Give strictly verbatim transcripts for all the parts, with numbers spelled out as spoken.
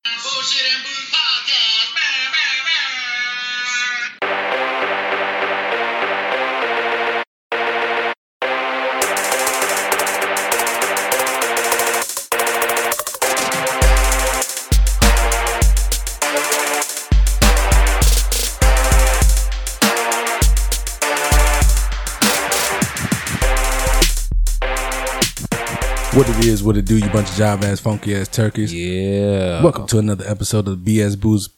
Bullshit and Booze Podcast. Bah, bah, What it is, what it do, you bunch of jive ass, funky ass turkeys. Yeah. Welcome to another episode of the B S Booze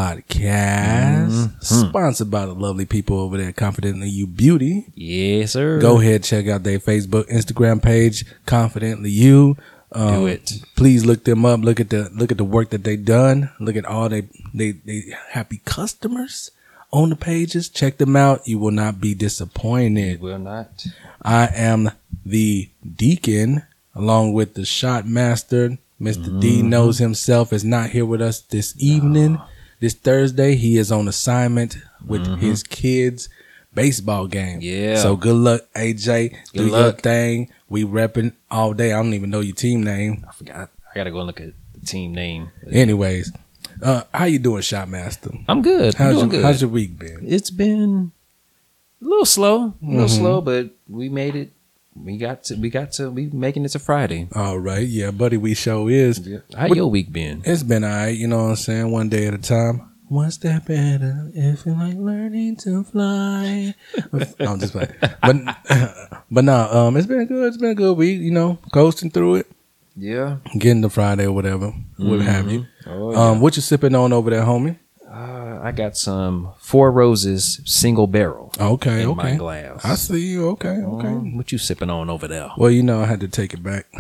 Podcast, Mm-hmm. sponsored by the lovely people over there, Confidently You Beauty. Yes, sir. Go ahead, check out their Facebook, Instagram page, Confidently You. Um, Do it. Please look them up. Look at the look at the work that they done. Look at all they they they happy customers on the pages. Check them out. You will not be disappointed. Will not. I am the Deacon, along with the shot master. Mister Mm-hmm. D knows himself is not here with us this evening. Oh. This Thursday, he is on assignment with Mm-hmm. his kids' baseball game. Yeah. So good luck, A J. Do your luck. thing. We repping all day. I don't even know your team name. I forgot. I gotta go and look at the team name. Anyways, uh, how you doing, shot master? I'm good. I'm How's doing your good. How's your week been? It's been a little slow, a little Mhm. slow, but we made it. We got to. We got to. We making it to Friday. All right, yeah, buddy. We show is. How What- your week been? It's been all right, you know what I'm saying? One day at a time. One step at a if you like learning to fly. I'm just playing. But, but no, um, it's been good. It's been a good week, you know, coasting through it, Yeah. getting to Friday or whatever, what have you. Oh, Um, what you sipping on over there, homie? Uh, I got some Four Roses single barrel Okay, in okay. my glass. I see you. Okay, okay. Um, what you sipping on over there? Well, you know, I had to take it back,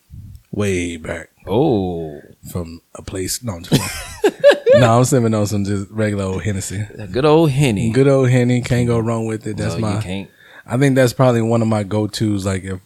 way back Oh, from a place. No, I'm just playing. No, I'm sipping on some just regular old Hennessy. that good old Henny. Good old Henny. Can't go wrong with it. That's No, my. You can't. I think that's probably one of my go-tos. Like if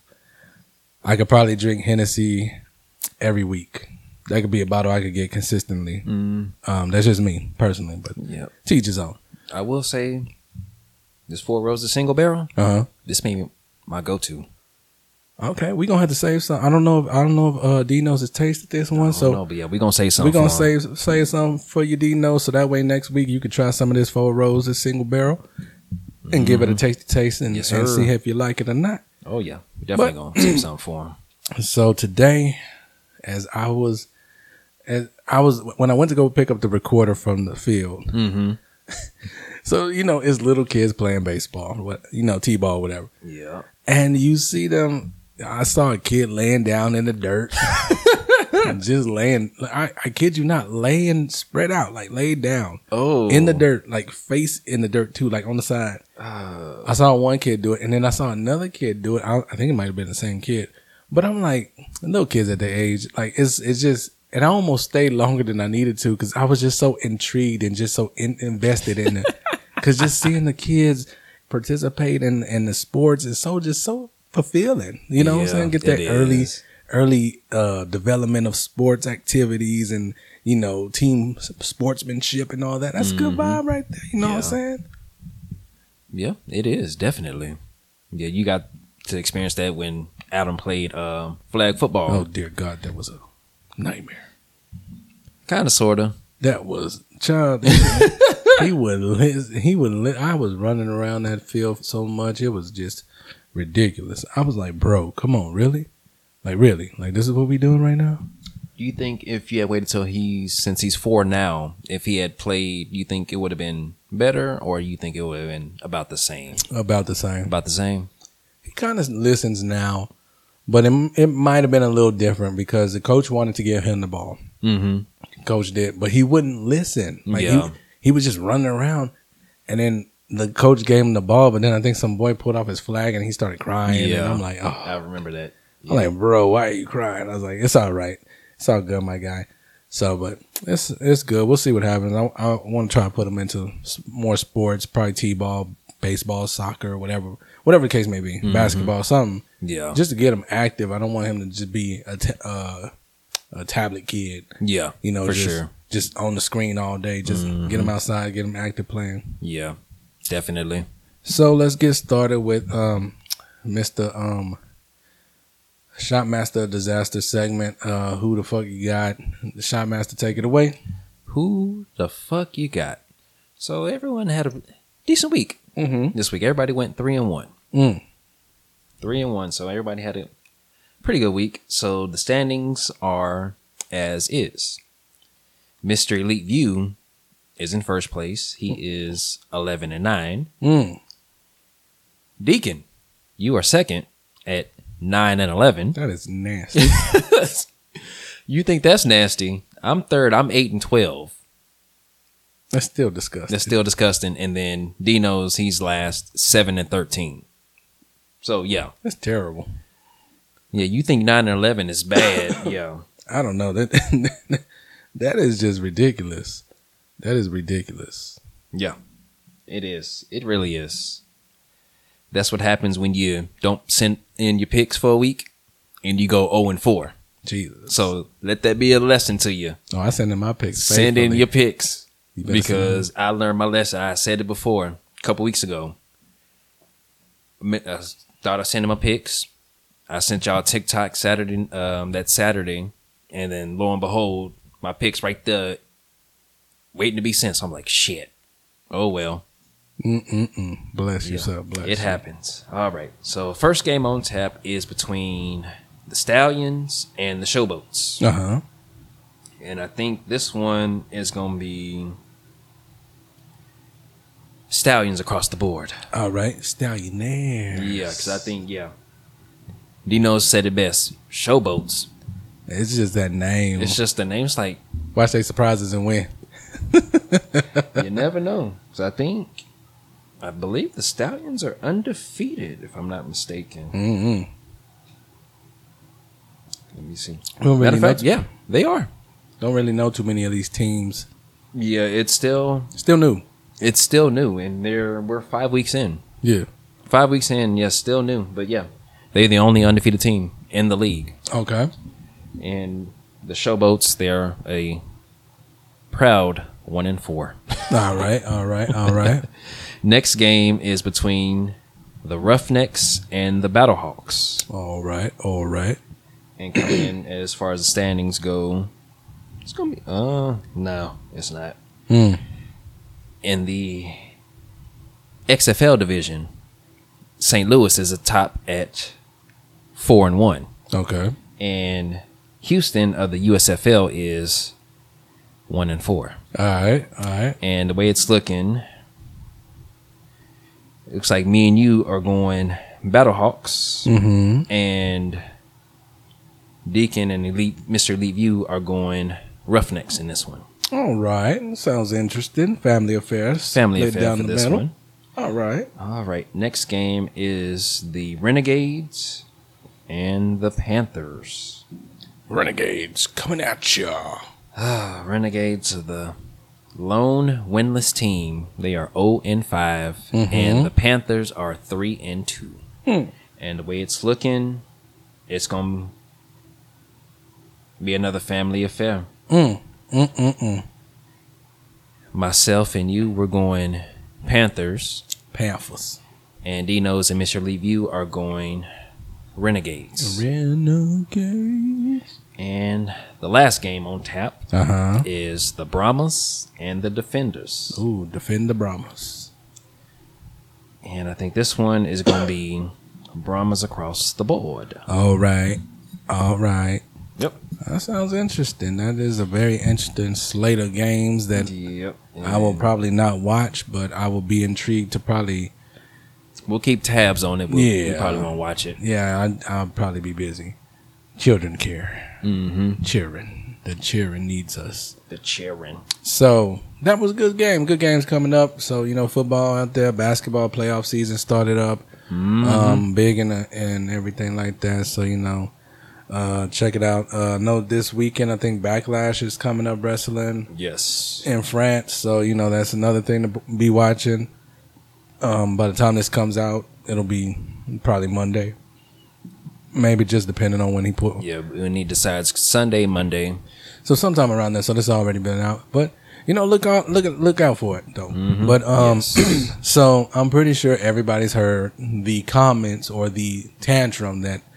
I could probably drink Hennessy every week. That could be a bottle I could get consistently. Mm, Um, that's just me personally, but yep. teach his own. I will say, this Four Roses single barrel, Uh huh. this may be my go-to. Okay, we gonna have to save some. I don't know. If, I don't know if uh, Dino's has tasted this one, So, so no, but yeah, we gonna say we something. gonna for 'em. save save some for you, Dino, so that way next week you can try some of this Four Roses single barrel and give it a tasty taste and, Yes, and sir. see if you like it or not. Oh yeah, we definitely But- gonna save something for him. So today, as I was, as I was when I went to go pick up the recorder from the field. Mm-hmm. So you know, it's little kids playing baseball, what you know, t-ball, whatever, Yeah. and you see them. I saw a kid laying down in the dirt, just laying. I, I kid you not, laying spread out, like laid down Oh. in the dirt, like face in the dirt too, like on the side. Uh, I saw one kid do it, and then I saw another kid do it. I, I think it might have been the same kid, but I'm like, little kids at their age, like it's it's just. And I almost stayed longer than I needed to because I was just so intrigued and just so in, invested in it. Because just seeing the kids participate in, in the sports is so just so fulfilling. You know what I'm Yeah, saying? Get that it early is. early uh, development of sports activities and you know team s- sportsmanship and all that. That's a good vibe right there. You know what I'm Yeah. saying? yeah, it is definitely. Yeah, you got to experience that when Adam played um, flag football. Oh dear God, that was a nightmare. Kind of, sorta. That was child. he would. li- He would. li- I was running around that field so much. It was just ridiculous. I was like, bro, come on, really? Like, really? Like, this is what we doing right now? Do you think if you had waited till he's since he's four now, if he had played, you think it would have been better, or you think it would have been about the same? About the same. About the same. He kind of listens now, but it, it might have been a little different because the coach wanted to give him the ball. Mm-hmm. Coach did, but he wouldn't listen. Like Yeah. he, he was just running around, and then the coach gave him the ball, but then I think some boy pulled off his flag and he started crying. Yeah. And I'm like, oh. I remember that. I'm like, bro, why are you crying? I was like, it's all right. It's all good, my guy. So, but it's it's good. We'll see what happens. I, I want to try to put him into s- more sports, probably t-ball, baseball, soccer, whatever, whatever the case may be, basketball, something, Yeah. just to get him active. I don't want him to just be a t- uh, a tablet kid, yeah. you know, for just, sure. just on the screen all day. Just get him outside, get him active playing. Yeah. Definitely. So let's get started with um, Mister Um, Shotmaster disaster segment. Uh, who the fuck you got? The Shotmaster, take it away. Who the fuck you got? So everyone had a decent week Mm-hmm. this week. Everybody went three and one. Mm. Three and one. So everybody had a pretty good week. So the standings are as is. Mister Elite View is in first place. He is eleven and nine. Mm. Deacon, you are second at nine and eleven. That is nasty. You think that's nasty? I'm third. I'm eight and twelve. That's still disgusting. That's still disgusting. And then Dino's, he's last, seven and thirteen. So yeah, That's terrible. yeah. You think nine and eleven is bad? Yeah. I don't know. That that is just ridiculous. That is ridiculous. Yeah, it is. It really is. That's what happens when you don't send in your picks for a week and you go zero and four. Jesus. So let that be a lesson to you. Oh, I send in my picks. Send in faithfully. your picks You better because I learned my lesson. I said it before a couple weeks ago. I thought I sent in my picks. I sent y'all a TikTok Saturday, um, that Saturday, and then lo and behold, my picks right there, waiting to be sent. So I'm like, shit. Oh well. Mm-mm-mm. Bless Yeah, yourself. Bless it you. happens. All right. So first game on tap is between the Stallions and the Showboats. Uh-huh. And I think this one is going to be Stallions across the board. All right. Stallionaires. Yeah, because I think, yeah. Dino said it best. Showboats. It's just that name. It's just the name. It's like, Watch they surprises and win. you never know. So I think, I believe the Stallions are undefeated, if I'm not mistaken. Mm-hmm. Let me see. Don't Matter really, of know, fact, yeah, they are. don't really know too many of these teams. Yeah, it's still Still new. it's still new, and they're we're five weeks in. Yeah. Five weeks in, yes, still new, but yeah, they're the only undefeated team in the league. Okay. And the Showboats, they're a proud one and four. All right. All right. All right. Next game is between the Roughnecks and the Battlehawks. all right. All right. And coming in as far as the standings go, it's gonna be uh no, it's not. Hmm. In the X F L division, Saint Louis is atop at four and one, Okay. and Houston of the U S F L is one and four. All right. All right. And the way it's looking, it looks like me and you are going Battlehawks, Mm-hmm. and Deacon and Elite Mister Elite View are going Roughnecks in this one. All right. Sounds interesting. Family affairs. Family Split affair down for the this middle. one. All right. All right. Next game is the Renegades and the Panthers. Renegades coming at ya. Ah, Renegades are the lone winless team. They are zero and five, Mhm. and the Panthers are three and two. Hmm. And the way it's looking, it's gonna be another family affair. Mm. Mm. Mm. Mm. Myself and you, we're going Panthers, Panthers. and Dino's and Mister Lee View are going Renegades. Renegades. And the last game on tap Uh huh. is the Brahmas and the Defenders. Ooh, defend the Brahmas. And I think this one is going to be Brahmas across the board. All right. All right. Yep. That sounds interesting. That is a very interesting slate of games that Yep. I will probably not watch, but I will be intrigued to probably. We'll keep tabs on it. But Yeah. We probably won't watch it. Yeah, I, I'll probably be busy. Children care. Mm-hmm. Cheering. The cheering needs us. The cheering. So that was a good game. Good games coming up. So, you know, football out there, basketball playoff season started up. Mm-hmm. Um, big and, and everything like that. So, you know, uh, check it out. Uh, no, this weekend, I think Backlash is coming up wrestling Yes. in France. So, you know, that's another thing to b- be watching. Um, by the time this comes out, it'll be probably Monday. Maybe just depending on when he put. Yeah, when he decides Sunday, Monday. So sometime around there. So this already been out, but you know, look out, look look out for it though. Mhm. But um, Yes. so I'm pretty sure everybody's heard the comments or the tantrum that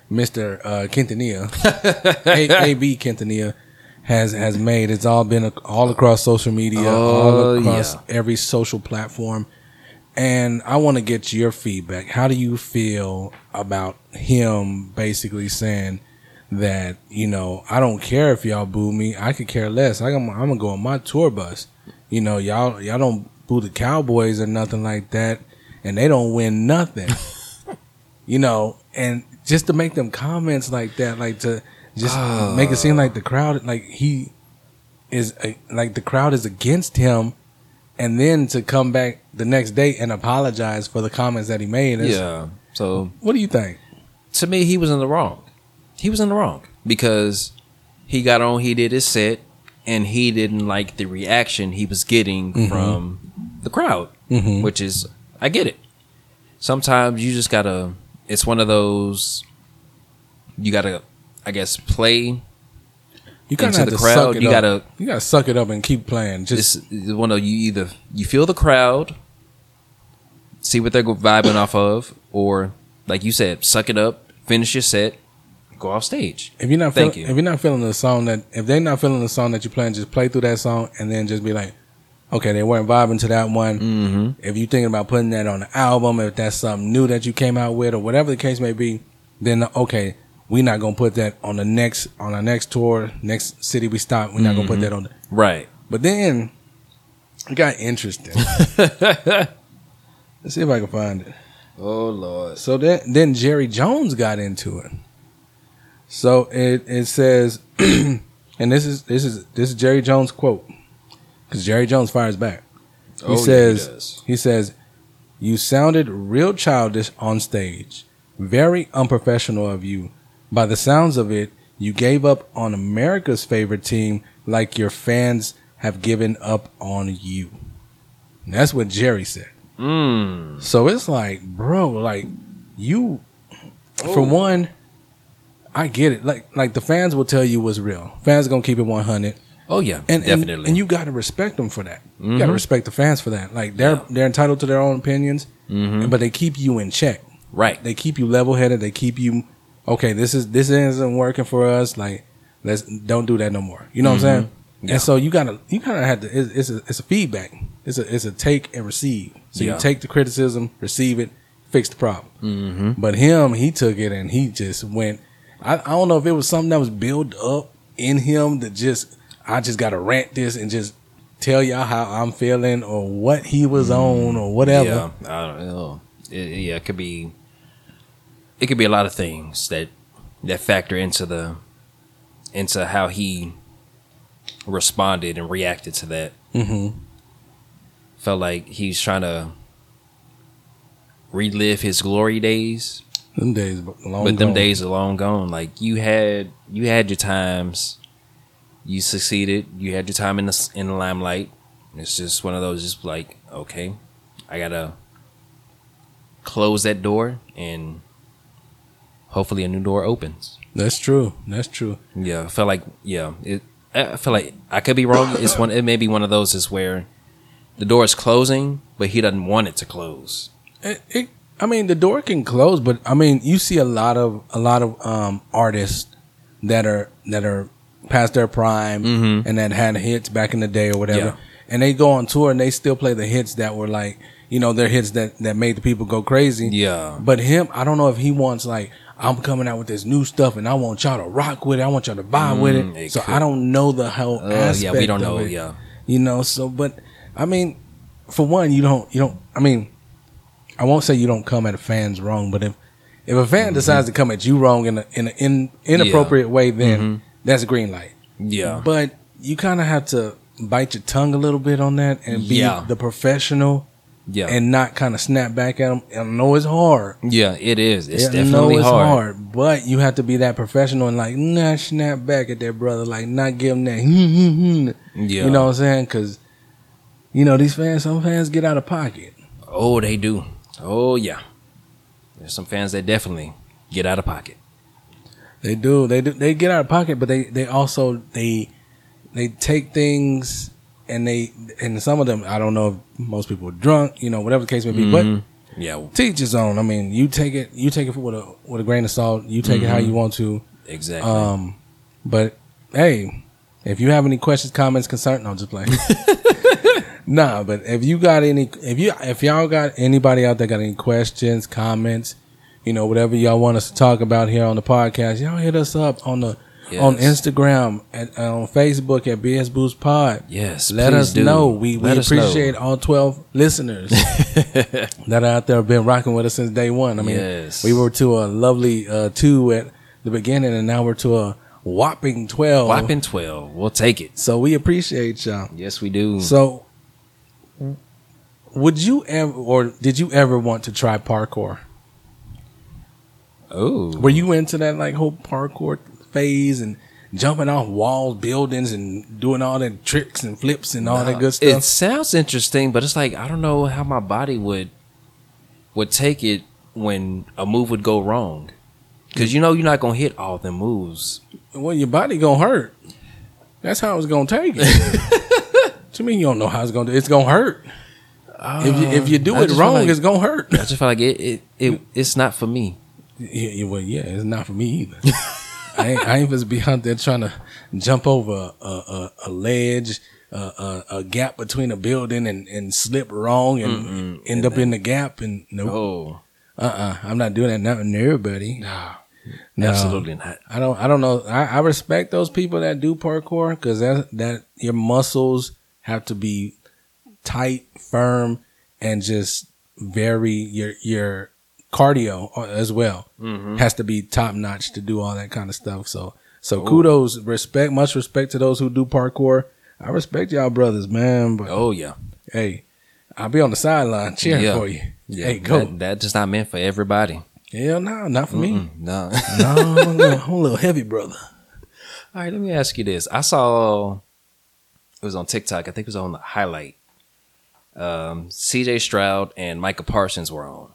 Mister Uh, Quintanilla, A- AB Quintanilla, has has made. It's all been all across social media, all Oh, across yeah. every social platform. And I want to get your feedback. How do you feel about him basically saying that, you know, I don't care if y'all boo me. I could care less. I'm, I'm gonna go on my tour bus. You know, y'all y'all don't boo the Cowboys or nothing like that, and they don't win nothing. You know, and just to make them comments like that, like to just Oh. make it seem like the crowd, like he is, uh, like the crowd is against him, and then to come back the next day and apologize for the comments that he made. It's- Yeah. So What do you think? to me, he was in the wrong. He was in the wrong because he got on, he did his set, and he didn't like the reaction he was getting Mhm. from the crowd, Mhm. which is, I get it. Sometimes you just gotta, it's one of those, you gotta, I guess, play You kind into of the have to suck crowd. it You up. gotta, You gotta suck it up and keep playing. Just it's one of you either, you feel the crowd, see what they're vibing off of, or like you said, suck it up, finish your set, go off stage. if you're not Thank feeling, you. if you're not feeling the song that if they're not feeling the song that you're playing, just play through that song and then just be like, okay, they weren't vibing to that one. Mm-hmm. If you're thinking about putting that on the album, if that's something new that you came out with, or whatever the case may be, then okay, we're not gonna put that on the next on our next tour, next city we stop. We're not gonna put that on. The, Right. but then it got interesting. Let's see if I can find it. Oh Lord. So then, then Jerry Jones got into it. So it it says, and this is this is this is Jerry Jones quote, because Jerry Jones fires back. He Oh, yeah, he says does. he says, "You sounded real childish on stage. Very unprofessional of you. By the sounds of it, you gave up on America's favorite team like your fans have given up on you." And that's what Jerry said. Mm. So it's like, bro, like you, for one, I get it. Like, like the fans will tell you what's real. Fans gonna keep it one hundred, Oh yeah, and definitely. and, and you got to respect them for that. You got to Mhm. respect the fans for that. Like they're Yeah. they're entitled to their own opinions, Mhm. but they keep you in check. right. They keep you level headed. They keep you, okay, this is this isn't working for us. Like, let's don't do that no more. You know what I'm saying? Mm-hmm. Yeah. And so you gotta you kind of have to. It's, it's a it's a feedback. It's a it's a take and receive. So Yeah. you take the criticism, receive it, fix the problem. Mm-hmm. But him, he took it and he just went. I, I don't know if it was something that was built up in him that just I just got to rant this and just tell y'all how I'm feeling or what he was on or whatever. Yeah, I don't know. It, yeah, it could be. It could be a lot of things that that factor into the into how he responded and reacted to that. Mm-hmm. Felt like he's trying to relive his glory days. Them days long But them gone. days are long gone. Like you had, you had your times. You succeeded. You had your time in the in the limelight. It's just one of those. Just like, okay, I gotta close that door, and hopefully a new door opens. That's true. That's true. Yeah, I felt like yeah. It. I feel like I could be wrong. It's one. It may be one of those is where the door is closing, but he doesn't want it to close. It, it, I mean, the door can close, but I mean, you see a lot of a lot of um, artists that are that are past their prime Mhm. and that had hits back in the day or whatever, Yeah. and they go on tour and they still play the hits that were like, you know, their hits that that made the people go crazy. Yeah. But him, I don't know if he wants like, I'm coming out with this new stuff and I want y'all to rock with it. I want y'all to vibe with Mm, it. it So could. I don't know the whole Uh, aspect. yeah, we don't of know. it. Yeah. You know, so but I mean, for one, you don't you don't I mean, I won't say you don't come at a fan's wrong, but if if a fan Mm-hmm. decides to come at you wrong in a in an in, inappropriate way, then that's a green light. Mm-hmm. Yeah. But you kind of have to bite your tongue a little bit on that and be Yeah. the professional Yeah. and not kind of snap back at them. I know it's hard. Yeah, it is. It's Yeah, I definitely know it's hard. but you have to be that professional and like not snap back at that brother, like not give him that. Yeah. Yeah. You know what I'm saying? Because you know these fans, some fans get out of pocket. Oh, they do. Oh, yeah. There's some fans that definitely get out of pocket. They do. They do. They get out of pocket, but they they also they they take things and they and some of them I don't know if most people are drunk, you know, whatever the case may be, Mhm. but Yeah, teach his own. I mean, you take it, you take it with a with a grain of salt. You take mm-hmm. it how you want to. Exactly. Um, but hey, if you have any questions, comments, concerns, no, just playing. Nah, but if you got any, if you if y'all got anybody out there got any questions, comments, you know, whatever y'all want us to talk about here on the podcast, y'all hit us up on the yes. on Instagram and on Facebook at B S Boost Pod. Yes, let us do. know. We let we appreciate know. all twelve listeners that are out there have been rocking with us since day one. I mean, yes. we were to a lovely uh, two at the beginning, and now we're to a whopping twelve. Whopping twelve. We'll take it. So we appreciate y'all. Yes, we do. So, would you ever, or did you ever want to try parkour? Oh, were you into that like whole parkour phase and jumping off walls, buildings, and doing all that tricks and flips and all no, that good stuff? It sounds interesting, but it's like I don't know how my body would would take it when a move would go wrong. Because you know you're not gonna hit all the moves. Well, your body gonna hurt. That's how it's gonna take it. To me, you don't know how it's gonna do. It's gonna hurt. Uh, if you if you do it wrong, like, it's gonna hurt. I just feel like it, it, it it's not for me. Yeah, yeah, well, yeah, it's not for me either. I ain't, I ain't supposed to be out there trying to jump over a a, a ledge, a, a, a gap between a building, and, and slip wrong and Mm-mm. end and up then, in the gap. And no, nope. oh, uh, uh-uh, uh, I'm not doing that. Not nobody. No, no, absolutely not. I don't. I don't know. I, I respect those people that do parkour because that that your muscles have to be tight, firm, and just very your your cardio as well mm-hmm. has to be top notch to do all that kind of stuff. So so oh. kudos, respect, much respect to those who do parkour. I respect y'all brothers, man. But oh yeah, hey, I'll be on the sideline cheering yeah. for you. Yeah, hey, go. That, that's just not meant for everybody. Hell no, not for Mm-mm, me. No, no, I'm a, little, I'm a little heavy, brother. All right, let me ask you this. I saw it was on TikTok. I think it was on the highlight. Um, C J Stroud and Micah Parsons were on,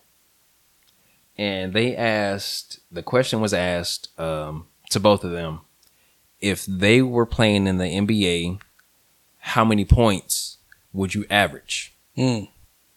and they asked. The question was asked um, to both of them if they were playing in the N B A. How many points would you average? Mm.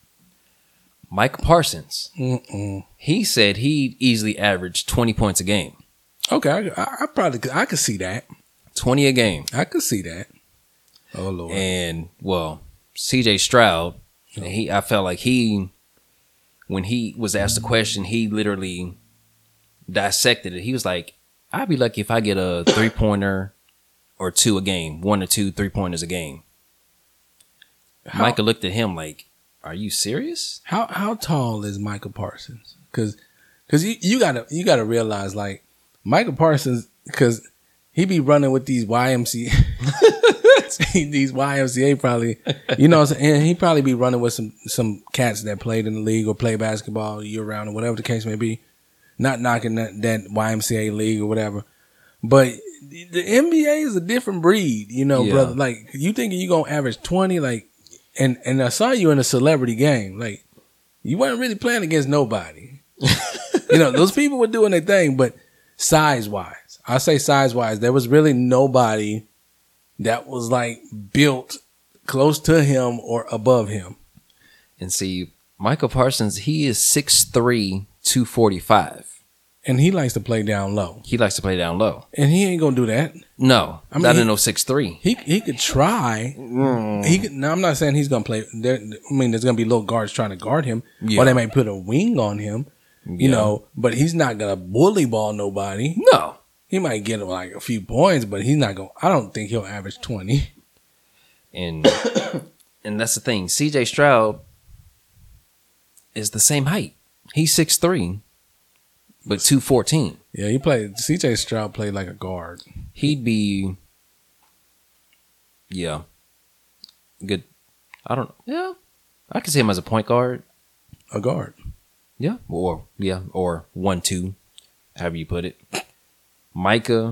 Micah Parsons, Mm-mm. he said he'd easily average twenty points a game. Okay, I, I probably could, I could see that. twenty a game. I could see that. Oh Lord. And well, C J Stroud, oh. he I felt like he, when he was asked the question, he literally dissected it. He was like, "I'd be lucky if I get a three pointer or two a game, one or two three pointers a game." How? Micah looked at him like, "Are you serious?" How how tall is Micah Parsons? Because because you, you gotta you gotta realize like Micah Parsons, because he be running with these Y M C A these Y M C A probably, you know, and he probably be running with some some cats that played in the league or play basketball year round or whatever the case may be. Not knocking that, that Y M C A league or whatever, but the N B A is a different breed, you know, yeah. brother. Like you thinking you gonna average twenty, like. And and I saw you in a celebrity game. Like, you weren't really playing against nobody. You know, those people were doing their thing, but size-wise, I say size-wise, there was really nobody that was, like, built close to him or above him. And see, Micah Parsons, he is six three, two forty-five. And he likes to play down low. He likes to play down low. And he ain't going to do that. No. I mean, not in no six three. He he could try. Mm. He could, now, I'm not saying he's going to play. There, I mean, there's going to be little guards trying to guard him. Yeah. Or they may put a wing on him. You yeah. know, but he's not going to bully ball nobody. No. He might get like a few points, but he's not going to. I don't think he'll average twenty. And and that's the thing. C J Stroud is the same height. He's six three. But two fourteen. Yeah, he played. C J Stroud played like a guard. He'd be, yeah, good. I don't. Yeah, I can see him as a point guard. A guard. Yeah, or yeah, or one two, however you put it. Micah.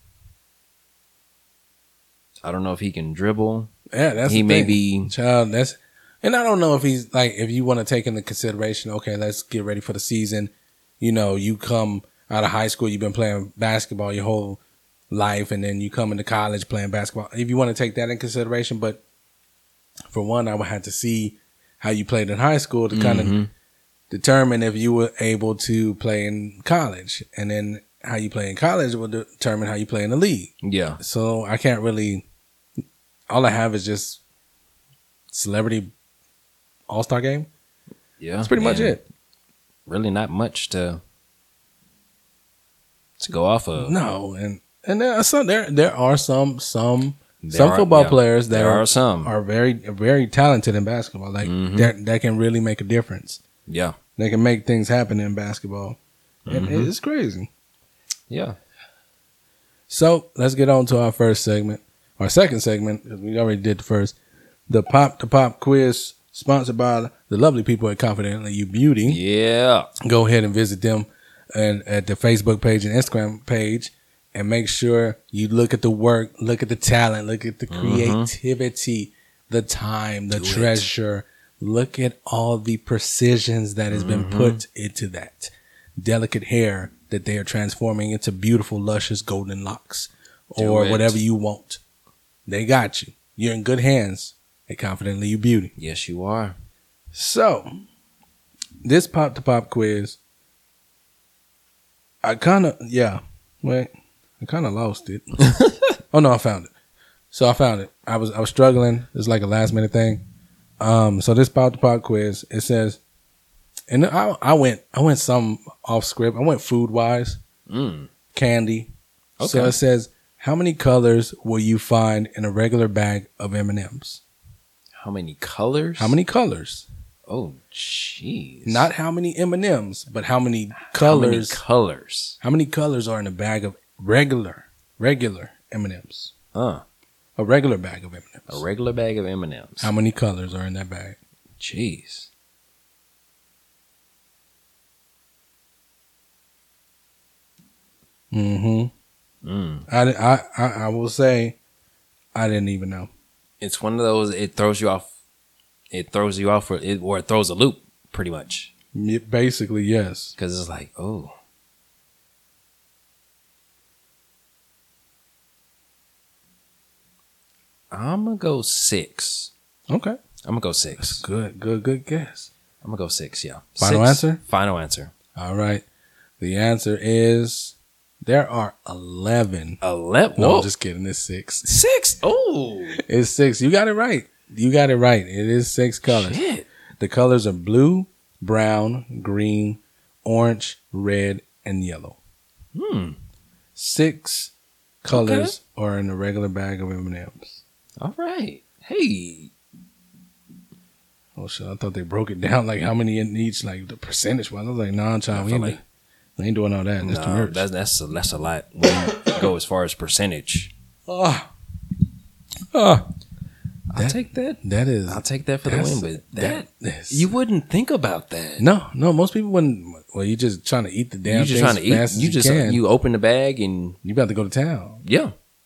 I don't know if he can dribble. Yeah, that's he the may thing. be. Child, that's, and I don't know if he's like if you want to take into consideration. Okay, let's get ready for the season. You know, you come out of high school, you've been playing basketball your whole life, and then you come into college playing basketball. If you want to take that in consideration, but for one, I would have to see how you played in high school to kind of mm-hmm. determine if you were able to play in college, and then how you play in college will determine how you play in the league. Yeah. So I can't really. All I have is just celebrity all star game. Yeah. That's pretty much and it. Really, not much to to go off of. No, and and there are some there there are some some There some are- football yeah, players that there are, are some. are very very talented in basketball. Like Mhm. that that can really make a difference. Yeah. They can make things happen in basketball. And Mhm. it's crazy. Yeah. So let's get on to our first segment, our second segment, because we already did the first. The Pop to Pop quiz, sponsored by the lovely people at Confidently You Beauty. Yeah. Go ahead and visit them and at the Facebook page and Instagram page, and make sure you look at the work, look at the talent, look at the creativity, the time, the Do it. treasure. Look at all the precisions that has been put into that delicate hair that they are transforming into beautiful, luscious golden locks, Do or it. whatever you want. They got you. You're in good hands at Confidently You Beauty. Yes, you are. So, this pop to pop quiz, I kind of, yeah, wait, I kind of lost it. Oh no, I found it. So I found it. I was I was struggling. It's like a last minute thing. Um, so this pop to pop quiz, it says, and I I went I went some off script. I went food wise, Mm. candy. So Okay. it says, how many colors will you find in a regular bag of M and M's? How many colors? How many colors? Oh, jeez. Not how many M and M's, but how many How many colors. colors? How many colors are in a bag of regular, regular M and M's? Uh, A regular bag of M and a M's. regular bag of M and M's. How many colors are in that bag? Jeez. Mm-hmm. Mm. I, I, I, I will say, I didn't even know. It's one of those. It throws you off. It throws you off, for it, or it throws a loop, pretty much, Y- Basically, yes. because it's like, oh, I'm gonna go six. Okay. I'm gonna go That's six. good, good, good guess. I'm gonna go six. Yeah. Final Six. answer? Final answer. All right. The answer is there are eleven. Eleven. No, Whoa. I'm just kidding. It's six. Six. Oh. It's six. You got it right. You got it right. It is six colors. Shit. The colors are blue, brown, green, orange, red, and yellow. Hmm. Six colors are in a regular bag of M and M's. All right. Hey. Oh shit! I thought they broke it down like how many in each, like the percentage wise. I was like, nah, I child, we feel ain't, like- we ain't doing all that. That's too No, much. that's that's a, that's a lot when you go as far as percentage. Ah, ah, I'll That- take that. that is I'll take that for the that's- win. But that, that is- you wouldn't think about that. no, no. Most people wouldn't. Well, you just trying to eat the damn. you just things trying to as fast eat. as You just can. you open the bag and You about to go to town. yeah,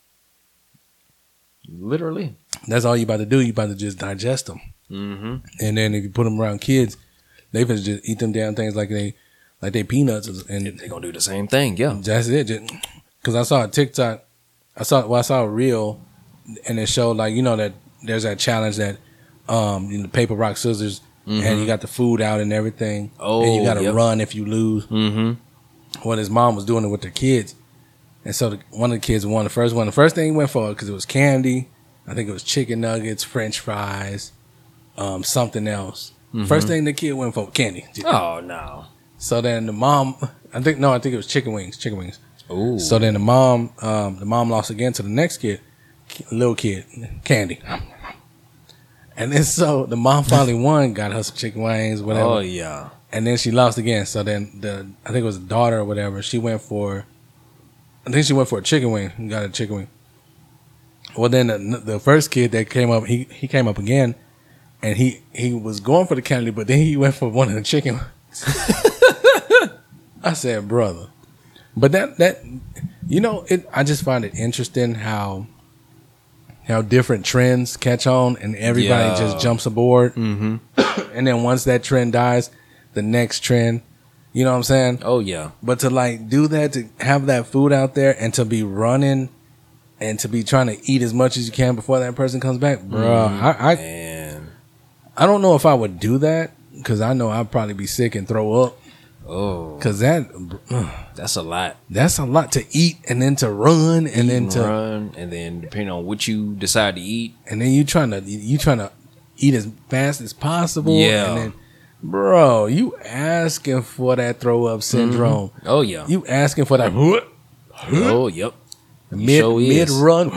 literally. That's all you about to do. You about to just digest them. Mm-hmm. And then if you put them around kids, they finna just eat them damn things like they like they peanuts, and They're gonna do the same thing. Yeah. that's it. Just because I saw a TikTok, I saw well, I saw a reel, and it showed like you know that there's that challenge that um you know, paper rock scissors, and you got the food out and everything, Oh, and you got to yep. run if you lose. Mm-hmm. Well, his mom was doing it with their kids, and so the, one of the kids won the first one. The first thing he went for because it was candy. I think it was chicken nuggets, French fries, um, something else. First thing the kid went for candy. Oh no. So then the mom, I think no, I think it was chicken wings, chicken wings. Ooh. So then the mom, um, the mom lost again to the next kid, ki- little kid, candy. And then so the mom finally won, got her some chicken wings, whatever. Oh yeah. And then she lost again. So then the, I think it was the daughter or whatever. She went for, I think she went for a chicken wing. and Got a chicken wing. Well, then the, the first kid that came up, he he came up again, and he he was going for the candy, but then he went for one of the chicken wings. I said, brother, but that that you know, it. I just find it interesting how how different trends catch on, and everybody Yeah. just jumps aboard. Mm-hmm. And then once that trend dies, the next trend, you know what I'm saying? Oh yeah. But to like do that, to have that food out there and to be running and to be trying to eat as much as you can before that person comes back, bro. I, I Man. I don't know if I would do that, because I know I'd probably be sick and throw up. Oh, Because that that's a lot. that's a lot to eat and then to run and then to run, and then depending on what you decide to eat, and then you trying to you trying to eat as fast as possible. Yeah. And then, bro, you asking for that throw up syndrome. oh yeah, You asking for that oh yep, mid sure is. mid run.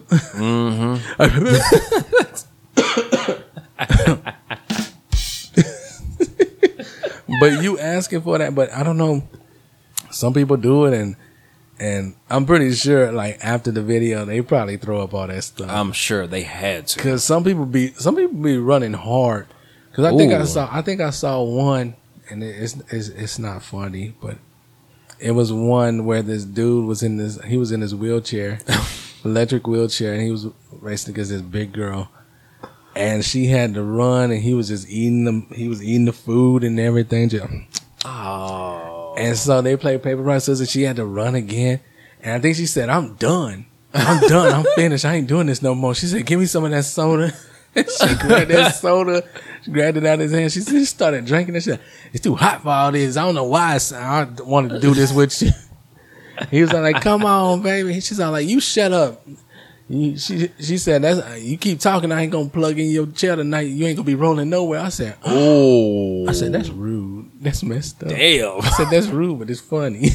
But you asking for that, but I don't know. Some people do it, and and I'm pretty sure, like after the video, they probably throw up all that stuff. I'm sure they had to. Cause some people be some people be running hard. Cause I think I Ooh. saw I think I saw one, and it- it's it's it's not funny, but it was one where this dude was in this he was in his wheelchair, electric wheelchair, and he was racing against this big girl, and she had to run, and he was just eating them. He was eating the food and everything. Just, Oh, and so they played paper rock scissors. She had to run again, and I think she said, "I'm done. I'm done. I'm finished. I ain't doing this no more." She said, "Give me some of that soda." She grabbed that soda. She grabbed it out of his hand. She just started drinking it. She said, "It's too hot for all this. I don't know why I wanted to do this with you." He was like, "Come on, baby." She's all like, "You shut up." You, she she said, "That's you keep talking. I ain't gonna plug in your chair tonight. You ain't gonna be rolling nowhere." I said, oh, I said, "That's rude. That's messed up." damn. I said, "That's rude, but it's funny."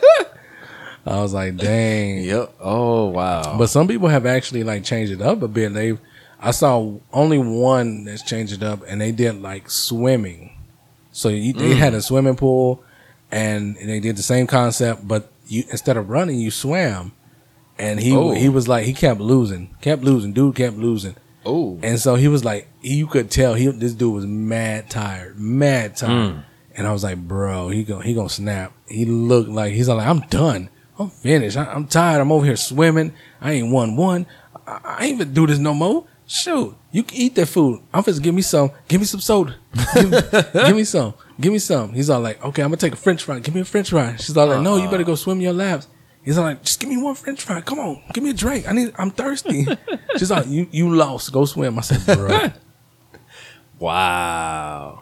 I was like, "Dang." Yep. Oh wow. But some people have actually like changed it up a bit. They, I saw only one that's changed it up, and they did like swimming. So you, they had a swimming pool, and they did the same concept, but you instead of running, you swam. And he Oh. he was like he kept losing, kept losing. Dude kept losing, oh, and so he was like you could tell he this dude was mad tired, mad tired. Mm. And I was like, bro, he go he gonna snap. He looked like he's like, I'm done. I'm finished. I, I'm tired. I'm over here swimming. I ain't won one. I, I ain't even do this no more. Shoot, you can eat that food. I'm just give me some. Give me some soda. Give me, give me some. Give me some. He's all like, okay, I'm gonna take a French fry. Give me a French fry. She's all like, no, you better go swim your laps. He's all like, just give me one French fry. Come on, give me a drink. I need. I'm thirsty. She's like, you you lost. Go swim. I said, bro. wow.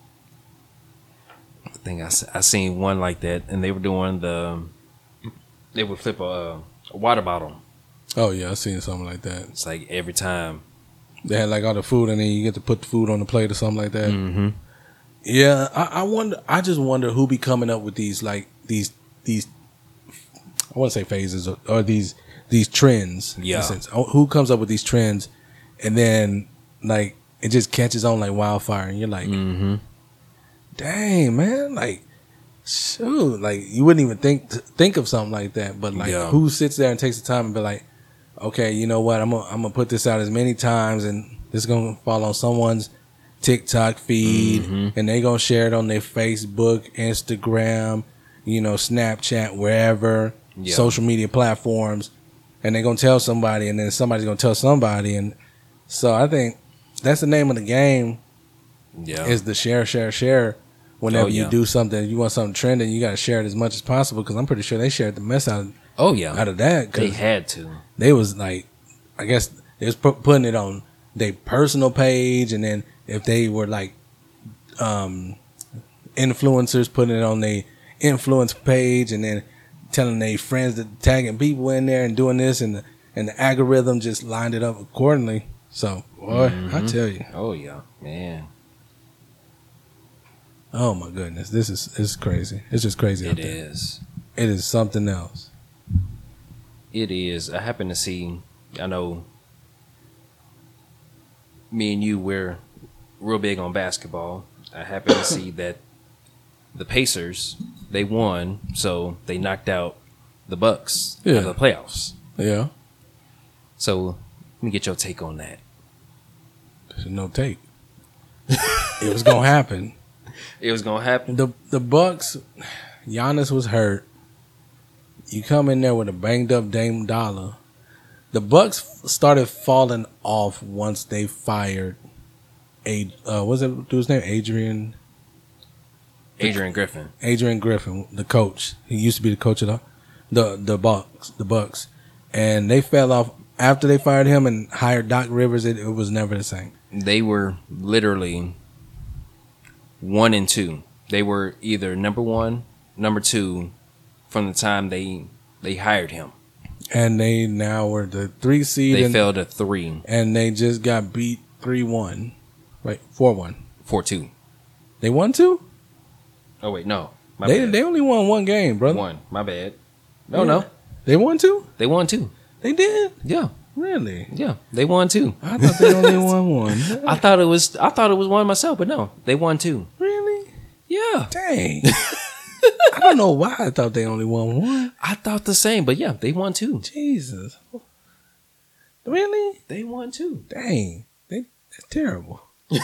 I think I, s- I seen one like that, and they were doing the. They would flip a, a water bottle. Oh yeah, I seen something like that. It's like every time. They had like all the food, and then you get to put the food on the plate or something like that. Mm-hmm. Yeah, I, I wonder. I just wonder who be coming up with these like these these. I want to say phases or, or these these trends. in a Yeah. sense. Oh, who comes up with these trends, and then like it just catches on like wildfire, and you're like, Mm-hmm. dang man, like shoot, like you wouldn't even think think of something like that, but like Yeah. who sits there and takes the time and be like, okay, you know what, I'm gonna I'm gonna put this out as many times, and this is gonna fall on someone's TikTok feed, Mhm. and they gonna share it on their Facebook, Instagram, you know, Snapchat, wherever, Yeah. social media platforms, and they gonna tell somebody, and then somebody's gonna tell somebody, and so I think that's the name of the game Yeah. is the share, share, share. Whenever Oh, yeah. you do something, you want something trending, you gotta share it as much as possible, because I'm pretty sure they shared the mess out of, oh yeah. out of that, They because had to. they was like, I guess they was pu- putting it on their personal page, and then if they were like um, influencers, putting it on their influence page, and then telling their friends to tagging people in there and doing this, and the and the algorithm just lined it up accordingly. So, boy, I tell you, Oh yeah, man. oh my goodness, this is this is crazy. It's just crazy out It there. is. It is something else. It is. I happen to see. I know. Me and you, we're real big on basketball. I happen to see that the Pacers they won, so they knocked out the Bucks Yeah. out of the playoffs. Yeah, So let me get your take on that. there's no take. It was gonna happen. It was gonna happen. The the Bucks, Giannis was hurt. You come in there with a banged up Dame Dollar. The Bucks started falling off once they fired a uh, what's that dude's name? Adrian Adrian Griffin. Adrian Griffin, the coach. He used to be the coach of the the the Bucks, the Bucks, and they fell off after they fired him and hired Doc Rivers. It, it was never the same. They were literally one and two. They were either number one, number two, from the time they they hired him. And they now were the three seed. They and, fell to three. And they just got beat three one. Wait, four one. four two. They won two? Oh, wait, no. My They bad. they only won one game, brother. One. My bad. No, Yeah. no. They won two? They won two. They did? Yeah. Really? Yeah. They won two. I thought they only won one. I thought it was I thought it was one myself, but no. They won two. Really? Yeah. Dang. I don't know why I thought they only won one. I thought the same, but yeah, they won two. Jesus. Really? They won two. Dang. They, that's terrible.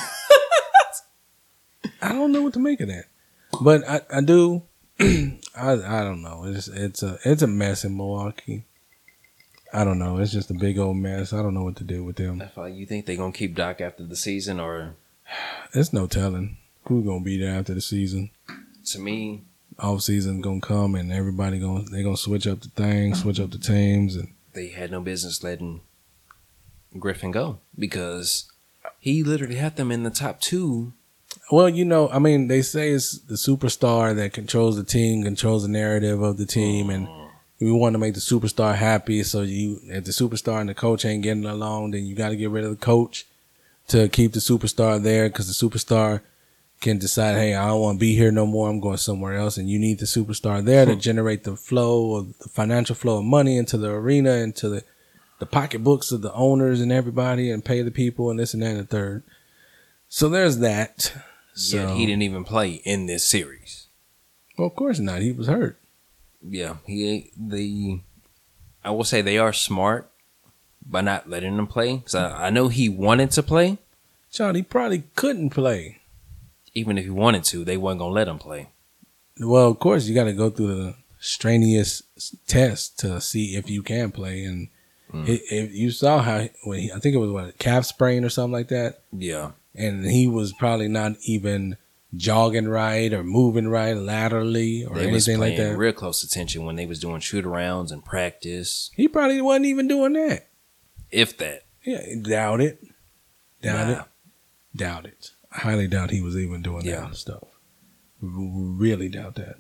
I don't know what to make of that. But I, I do I I don't know. It's it's a it's a mess in Milwaukee. I don't know. It's just a big old mess. I don't know what to do with them. I feel like you think they're gonna keep Doc after the season, or There's no telling who's gonna be there after the season. to me, Off season gonna come and everybody gonna they gonna switch up the things, switch up the teams, and they had no business letting Griffin go because he literally had them in the top two. well, you know, I mean, they say it's the superstar that controls the team, controls the narrative of the team, and we want to make the superstar happy. So you, if the superstar and the coach ain't getting along, then you got to get rid of the coach to keep the superstar there, because the superstar can decide, hey, I don't want to be here no more. I'm going somewhere else. And you need the superstar there to generate the flow of the financial flow of money into the arena, into the, the pocketbooks of the owners and everybody, and pay the people and this and that and the third. So there's that. So Yet he didn't even play in this series. Well, of course not. He was hurt. Yeah, he the. I will say they are smart by not letting him play. Because I, I know he wanted to play. John, he probably couldn't play. Even if he wanted to, they wasn't gonna let him play. Well, of course, you got to go through the strenuous test to see if you can play. And Mm. it, if you saw how, when he, I think it was what, a calf sprain or something like that. Yeah, And he was probably not even jogging right or moving right laterally or they was anything like paying that. real close attention when they was doing shoot arounds and practice, He probably wasn't even doing that. if that. Yeah, doubt it. Doubt Nah. it. Doubt it. I highly doubt he was even doing Yeah. that stuff. R- Really doubt that.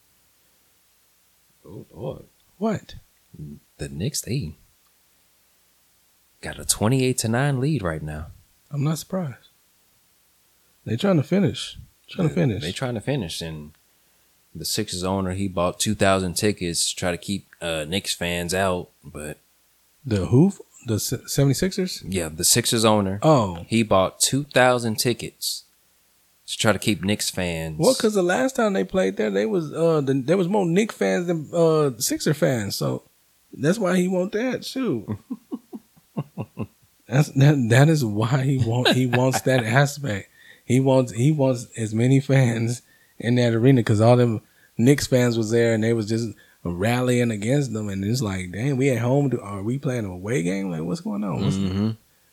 Oh Lord, What? the Knicks they got a twenty-eight to nine lead right now. I'm not surprised. They trying to finish. Trying to finish. They trying to finish, and the Sixers owner he bought two thousand tickets to try to keep uh, Knicks fans out. But The who? The Se- seventy-sixers? yeah, the Sixers owner Oh. he bought two thousand tickets to try to keep Knicks fans. Well, because the last time they played there, they was uh the, there was more Knicks fans than uh Sixer fans, so that's why he want that. Shoot, that's that. That is why he want he wants that aspect. He wants he wants as many fans in that arena, because all them Knicks fans was there and they was just rallying against them, and it's like, dang, we at home. Do, are we playing a away game? Like, what's going on? What's hmm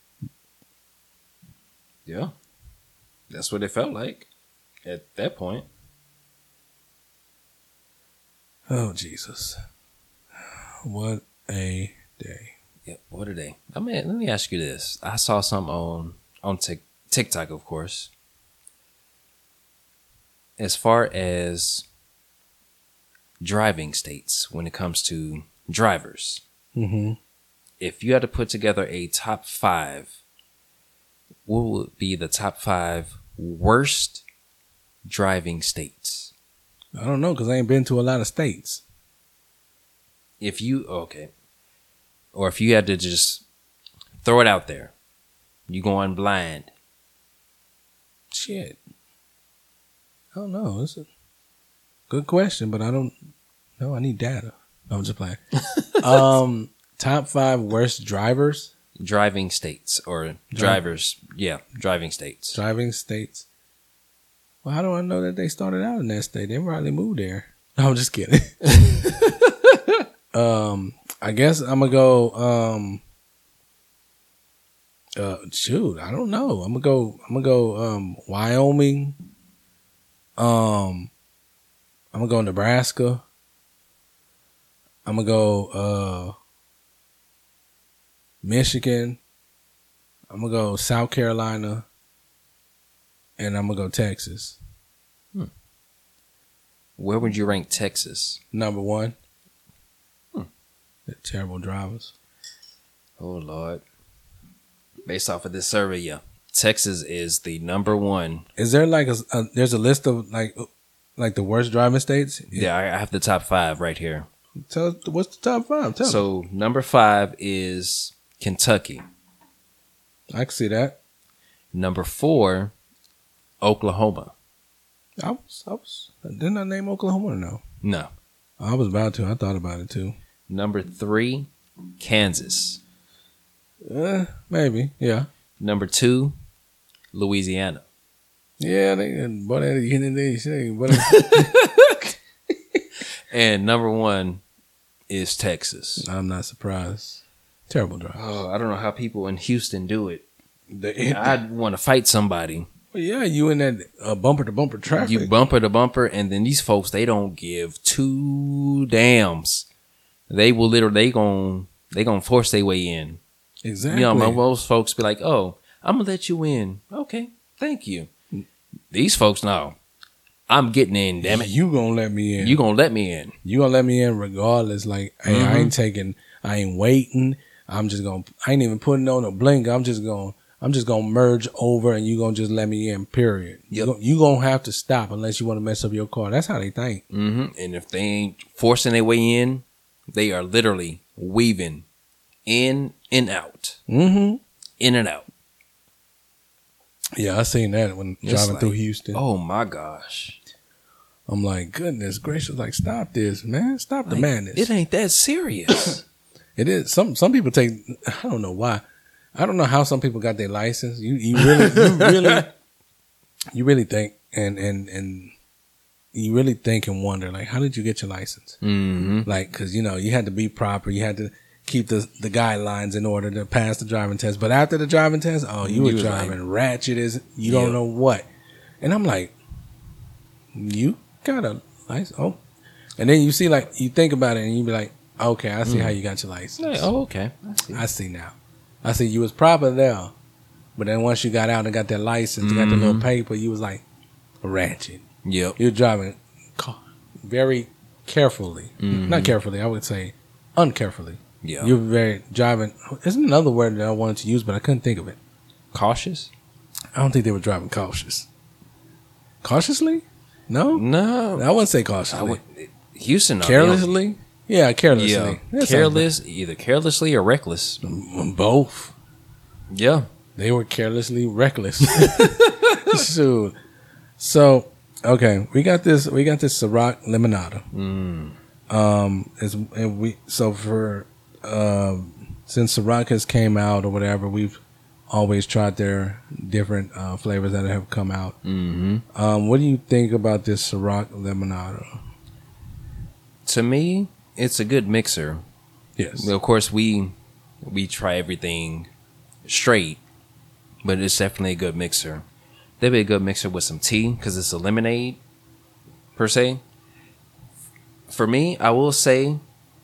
Yeah, that's what it felt like at that point. Oh Jesus, what a day! Yeah, what are they? I mean, let me ask you this. I saw some on on Tik TikTok, of course. As far as driving states, when it comes to drivers, Mm-hmm. if you had to put together a top five, what would be the top five worst driving states? I don't know, because I ain't been to a lot of states. If you okay, or if you had to just throw it out there, you going blind. Shit. I don't know. It's a good question, but I don't know. I need data. No, I'm just playing. um, top five worst drivers, Driving states or drivers, yeah, driving states. driving states. Well, how do I know that they started out in that state? They probably moved there. No, I'm just kidding. um, I guess I'm gonna go. Um, uh, shoot, I don't know. I'm gonna go. I'm gonna go. Um, Wyoming. Um, I'm gonna go Nebraska. I'm gonna go uh, Michigan. I'm gonna go South Carolina, and I'm gonna go Texas. Where would you rank Texas? Number one. Hmm. They're terrible drivers. Oh Lord. Based off of this survey, yeah, Texas is the number one. Is there like a, a there's a list of like like the worst driving states? Yeah, I I have the top five right here. Tell us what's the top five. Tell me. So number five is Kentucky. I can see that. Number four, Oklahoma. I was, I was, didn't I name Oklahoma or no? No. I was about to. I thought about it too. Number three, Kansas. Uh, maybe. Yeah. Number two, Louisiana. Yeah. They, but they, they say, but And number one is Texas. I'm not surprised. Terrible drive. Oh, I don't know how people in Houston do it. The, I'd want to fight somebody. yeah, you in that uh, bumper to bumper traffic. You bumper to bumper, and then these folks, they don't give two dams. They will literally, they gon' they gonna force their way in. Exactly. You know, most folks be like, "Oh, I'm gonna let you in." Okay, thank you. These folks, no, I'm getting in. Damn it, You gonna let me in? you gonna let me in? You gonna let me in regardless? Like, hey, I Mhm. ain't taking. I ain't waiting. I'm just gonna. I ain't even putting on a blink. I'm just gonna. I'm just gonna merge over, and you gonna just let me in. Period. You Yep. gon- You gonna have to stop unless you want to mess up your car. That's how they think. hmm And if they ain't forcing their way in, they are literally weaving in and out, Mm-hmm. in and out. Yeah, I seen that when It's driving like, through Houston. Oh my gosh! I'm like, goodness gracious! Like, stop this, man! Stop the Like, madness. It ain't that serious. It is. Some some people take. I don't know why. I don't know how some people got their license. You you really you really you really think and and and you really think and wonder like, how did you get your license? hmm Like, because you know you had to be proper. You had to keep the the guidelines in order to pass the driving test. But after the driving test, oh, you were You was driving ratchet as you Yeah. don't know what. And I'm like, you got a license? Oh, and then you see like you think about it and you be like, okay, I see how you got your license. Like, oh, okay. I see. I see now. I see you was proper there, but then once you got out and got that license, you got the little paper, you was like ratchet. Yep. You were driving ca- very carefully, not carefully. I would say uncarefully. Yeah. You were very driving. There's another word that I wanted to use, but I couldn't think of it. Cautious? I don't think they were driving cautious. Cautiously? No, No. I wouldn't say cautiously. I would, Houston. no, Carelessly? Yeah, carelessly. Yeah. That's Careless, either carelessly or reckless. something. Both. Yeah. They were carelessly reckless. Shoot. So, okay, we got this. We got this Ciroc Limonada. Mm. Um, is and we so for um since Ciroc has came out or whatever, we've always tried their different uh, flavors that have come out. hmm Um, what do you think about this Ciroc Limonada? To me, it's a good mixer. Yes. Of course, we we try everything straight, but it's definitely a good mixer. That'd be a good mixer with some tea because it's a lemonade, per se. For me, I will say,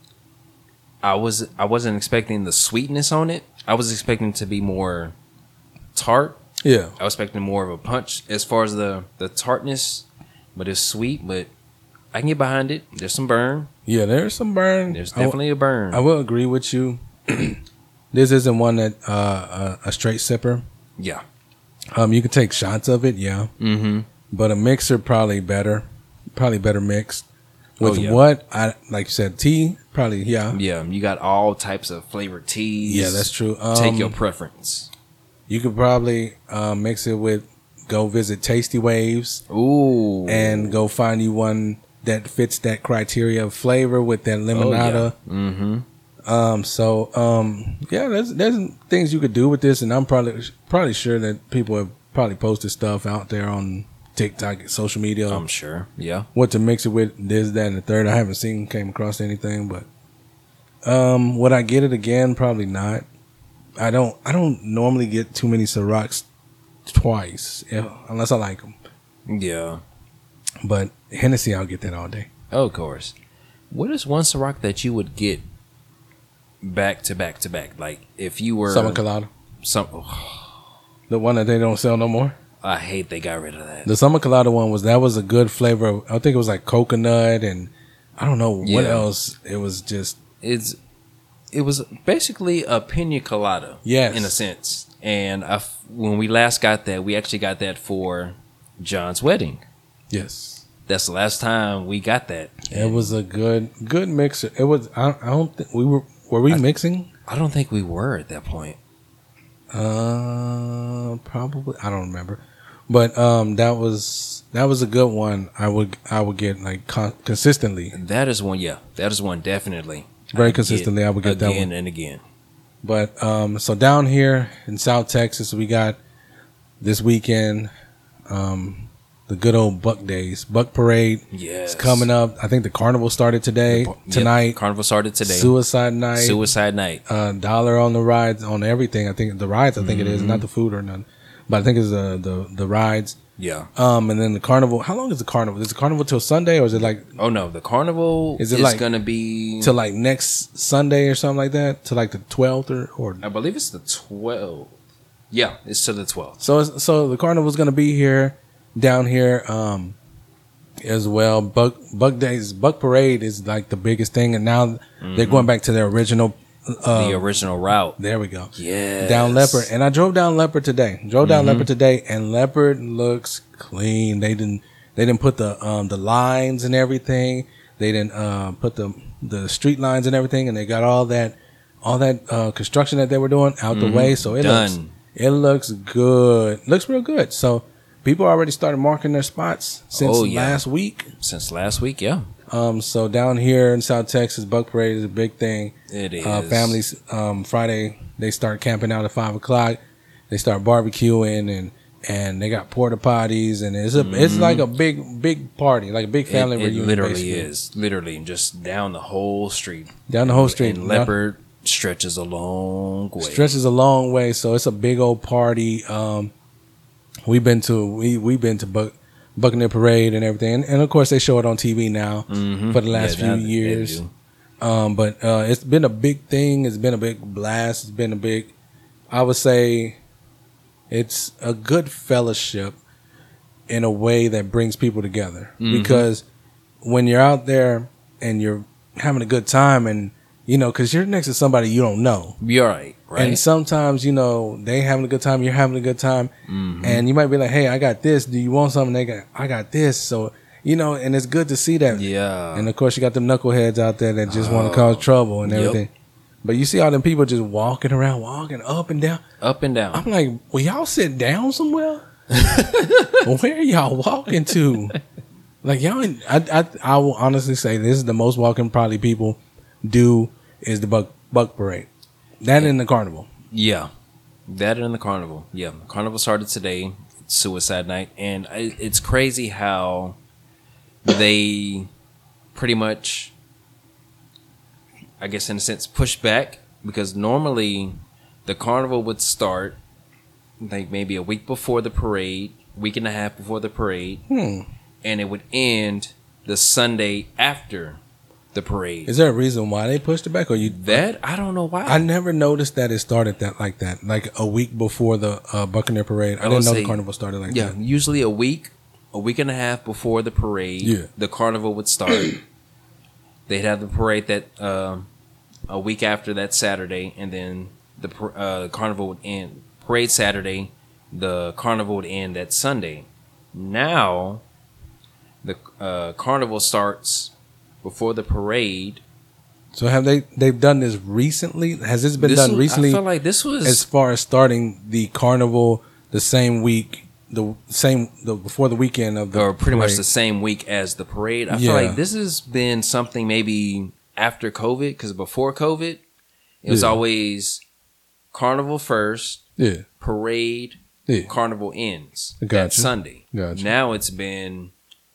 I was I wasn't expecting the sweetness on it. I was expecting it to be more tart. Yeah. I was expecting more of a punch as far as the the tartness, but it's sweet. But I can get behind it. There's some burn. Yeah. There's some burn. There's I w- definitely a burn. I will agree with you. This isn't one that uh, a, a straight sipper. yeah. Um, you can take shots of it, yeah, Mm-hmm. but a mixer probably better, probably better mixed. With Oh, yeah. what I like you said, tea probably, yeah, Yeah, you got all types of flavored teas. yeah, that's true. Um, Take your preference. You could probably um, mix it with go visit Tasty Waves Ooh. and go find you one that fits that criteria of flavor with that limonada. Mm-hmm. Um, so um, yeah, there's there's things you could do with this, and I'm probably probably sure that people have probably posted stuff out there on TikTok, social media, I'm sure. Yeah. what to mix it with, this, that, and the third. I haven't seen came across anything, but um, would I get it again? Probably not. I don't. I don't normally get too many Cirocs twice, if, unless I like them. Yeah. But Hennessy, I'll get that all day. Oh, of course. What is one Ciroc that you would get back to back to back? Like if you were Summer Colada, some. the one that they don't sell no more. I hate they got rid of that. The summer colada one was that was a good flavor. Of, I think it was like coconut and I don't know what Yeah. else. It was just It's it was basically a pina colada, Yes. in a sense. And I f when we last got that, we actually got that for John's wedding. yes. That's the last time we got that. It was a good good mixer. It was. I, I don't think we were. Were we mixing? I don't think we were at that point. Uh, probably. I don't remember. But um, that was that was a good one. I would I would get like con- consistently, That is one, yeah. That is one definitely. very I'd consistently. I would get that again one. and again. But um, so down here in South Texas, we got this weekend um, the good old Buck Days, Buck Parade. Yes. It's coming up. I think the carnival started today, Yep, tonight. Carnival started today. Suicide Night, Suicide Night. uh, dollar on the rides, on everything. I think the rides. I think it is not the food or none, but I think it's the the the rides. Yeah. Um, and then the carnival. How long is the carnival? Is the carnival till Sunday, or is it like Oh no, the carnival Is is, it like- gonna be till like next Sunday or something like that? To like the twelfth or or I believe it's the twelfth. Yeah, it's to the twelfth. so it's, so the carnival's gonna be here down here um as well. Buck Buck Days Buck Parade is like the biggest thing, and now they're going back to their original. Uh, The original route. there we go. Yeah. Down Leopard, and I drove down Leopard today. Drove down Mm-hmm. Leopard today, and Leopard looks clean. They didn't they didn't put the um the lines and everything. They didn't uh put the the street lines and everything, and they got all that all that uh construction that they were doing out the way. So it looks Done. it looks good. Looks real good. So people already started marking their spots since Oh, yeah. last week. Since last week, yeah. Um, so down here in South Texas, Buck Parade is a big thing. It is. Uh, families, um, Friday, they start camping out at five o'clock. They start barbecuing and, and they got porta potties, and it's a, it's like a big, big party, like a big family Mm-hmm. it, it reunion. literally basically. is. Literally just down the whole street. Down the whole street. And Down- Leopard stretches a long way. stretches a long way, so it's a big old party. Um, we've been to we we've been to Buck, Buccaneer Parade and everything, and, and of course they show it on T V now Mhm. for the last Yeah, few that- years. they do. Um, but uh, it's been a big thing. It's been a big blast. It's been a big. I would say, it's a good fellowship in a way that brings people together. Mhm. Because when you're out there and you're having a good time, and you know, because you're next to somebody you don't know, You're right, right? and sometimes you know they having a good time, you're having a good time, Mhm. and you might be like, "Hey, I got this. Do you want something?" They got, "I got this." So you know, and it's good to see that. Yeah. And of course, you got them knuckleheads out there that just want Oh. to cause trouble and Yep. everything. But you see all them people just walking around, walking up and down. Up and down. I'm like, will y'all sit down somewhere? Where are y'all walking to? Like y'all, ain't- I, I, I will honestly say this is the most walking probably people do is the buck buck parade. That in the carnival. Yeah, that and the carnival. Yeah, carnival started today. It's Suicide Night, and I, it's crazy how they pretty much, I guess, in a sense, push back because normally the carnival would start like maybe a week before the parade, week and a half before the parade, Hmm. and it would end the Sunday after the parade. Is there a reason why they pushed it back, or you? That I don't know why. I never noticed that it started that like that, like a week before the uh, Buccaneer Parade. I, I didn't would know say- the carnival started like Yeah, that. usually a week, a week and a half before the parade, Yeah. the carnival would start. They'd have the parade that um, a week after that Saturday, and then the par- uh, carnival would end. Parade Saturday, the carnival would end that Sunday. Now, the uh, carnival starts before the parade. So have they? They've done this recently? Has this been This done was- recently? I feel like this was As far as starting the carnival the same week, the same the before the weekend of the or pretty much parade. the same week as the parade. I Yeah. feel like this has been something maybe after COVID, because before COVID, it was Yeah. always carnival first, yeah, parade, yeah. carnival ends that Gotcha. Sunday. Gotcha. Now it's been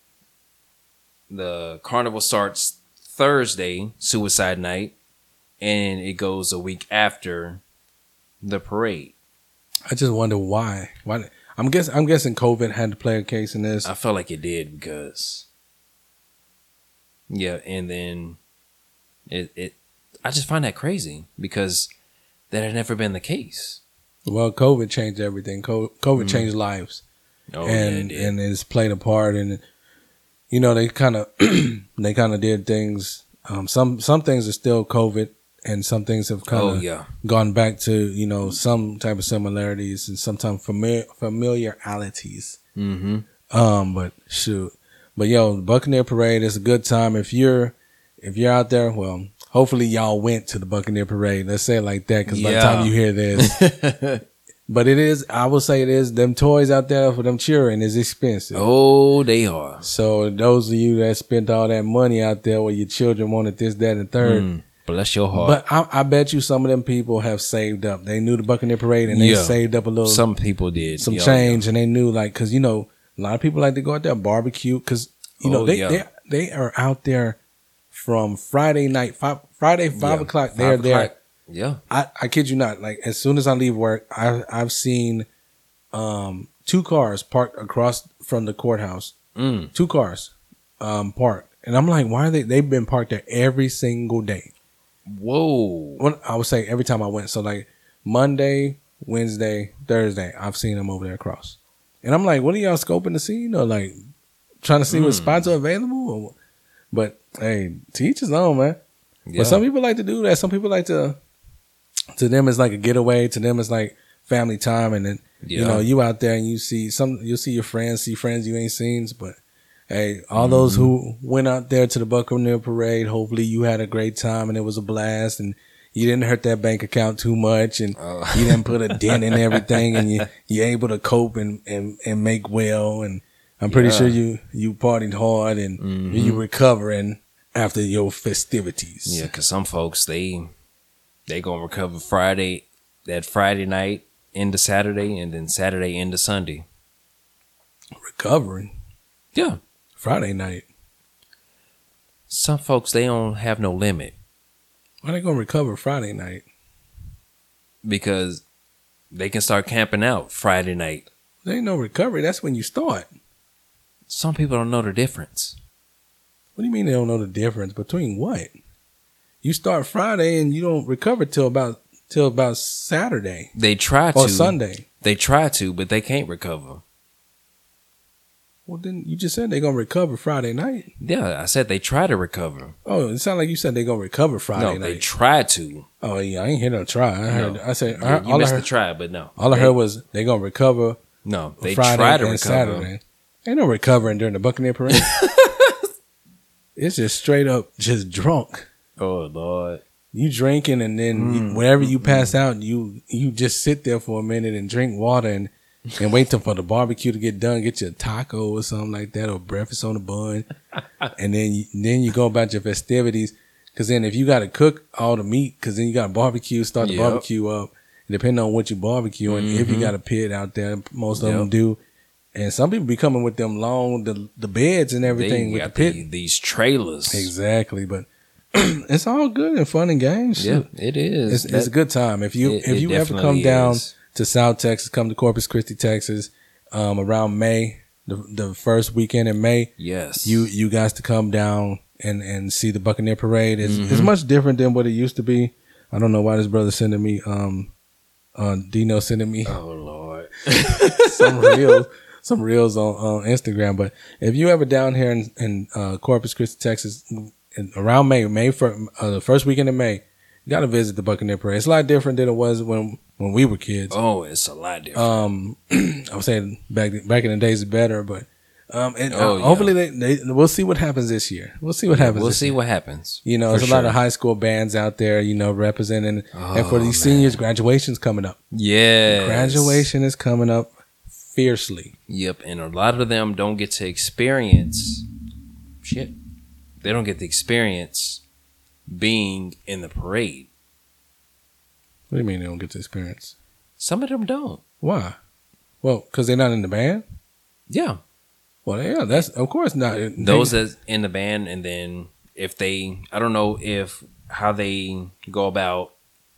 the carnival starts Thursday, Suicide Night, and it goes a week after the parade. I just wonder why. Why? I'm guessing. I'm guessing COVID had to play a case in this. I felt like it did because, yeah, and then it it I just find that crazy because that had never been the case. Well, COVID changed everything. Co- COVID Mm-hmm. changed lives, Oh, and yeah, it did. and it's played a part. And you know, they kind of they kind of did things. Um, some some things are still COVID, and some things have kind Oh, of yeah. gone back to, you know, some type of similarities and sometimes familiar familiarities. Mm-hmm. Um, but shoot, but yo, Buccaneer Parade is a good time. If you're if you're out there, well, hopefully y'all went to the Buccaneer Parade. Let's say it like that, because by the Yeah. time you hear this, but it is, I will say it is, them toys out there for them children is expensive. Oh, they are. So those of you that spent all that money out there where your children wanted this, that, and the third. Mm, bless your heart. But I, I bet you some of them people have saved up. They knew the Buccaneer Parade and they Yeah. saved up a little, Some people did. some Yeah, change, and they knew, like, because you know a lot of people like to go out there barbecue, because you know Oh, they yeah. they they are out there from Friday night, five, Friday five Yeah. o'clock. Five They're there. o'clock. Yeah. I, I kid you not. Like, as soon as I leave work, I I've seen um two cars parked across from the courthouse. Mm. Two cars um parked, and I'm like, why are they? They've been parked there every single day. Whoa. Well, I would say every time I went. So like Monday, Wednesday, Thursday, I've seen them over there across. And I'm like, what are y'all scoping to see? You know, like trying to see what Mm. spots are available? Or, but hey, teach his own, man. Yeah. But some people like to do that. Some people like to, to them it's like a getaway. To them it's like family time. And then, you Yeah. know, you out there and you see some, you'll see your friends, see friends you ain't seen. But hey, all those who went out there to the Buccaneer Parade, hopefully you had a great time and it was a blast, and you didn't hurt that bank account too much, and Oh. you didn't put a dent in everything, and you you're able to cope and, and, and make well. And I'm pretty Yeah. sure you you partied hard and Mhm. you recovering after your festivities. Yeah, because some folks, they they going to recover Friday, that Friday night into Saturday, and then Saturday into Sunday. Recovering Yeah. Friday night. Some folks, they don't have no limit Why they gonna recover Friday night? because they can start camping out Friday night. There ain't no recovery. That's when you start. Some people don't know the difference. What do you mean they don't know the difference between what? You start Friday and you don't recover till about till about Saturday They try to. or Sunday. They try to, but they can't recover. Well, then you just said they're gonna recover Friday night. Yeah, I said they try to recover. Oh, it sounded like you said they're gonna recover Friday no, they night. try to. Oh yeah, I ain't hear no try. I heard. No. I said You, I, you all I missed heard. the try, but no. all I They- heard was they gonna recover no. They Friday try to and recover. Saturday. Ain't no recovering during the Buccaneer Parade. It's just straight up just drunk. Oh Lord. You drinking, and then Mm. you, whenever you pass out, you you just sit there for a minute and drink water and and wait till for the barbecue to get done. Get you a taco or something like that, or breakfast on the bun, and then you, then you go about your festivities. Because then if you got to cook all the meat, because then you got to barbecue, start the Yep. barbecue up. Depending on what you barbecue, and if you Mhm. got a pit out there, most of Yep. them do. And some people be coming with them long the the beds and everything They with the got pit. the- these trailers. Exactly, but it's all good and fun and games. Yeah, Shoot. it is. It's, it's a good time. If you It- if it you ever come definitely down is. to South Texas, come to Corpus Christi, Texas, um, around May, the the first weekend in May, Yes. you you guys to come down and, and see the Buccaneer Parade. It's it's Mhm. much different than what it used to be. I don't know why this brother sending me um uh Dino sending me Oh Lord. some reels some reels on, on Instagram. But if you ever down here in, in uh, Corpus Christi, Texas, in, around May, May for uh, the first weekend in May, you got to visit the Buccaneer Parade. It's a lot different than it was when when we were kids. Oh, it's a lot different. Um, I would say back back in the days is better, but um, and Oh, uh, yeah. hopefully they, they we'll see what happens this year. We'll see what happens. we'll this see year. what happens. You know, For there's a lot sure. of high school bands out there, you know, representing. and for Oh, these man. seniors, graduation's coming up. Yeah. Graduation is coming up fiercely. Yep, and a lot of them don't get to experience shit. They don't get the experience being in the parade. What do you mean they don't get the experience? Some of them don't. Why? Well, because they're not in the band. Yeah. Well, yeah, that's of course not. They- Those that's in the band, and then if they, I don't know if how they go about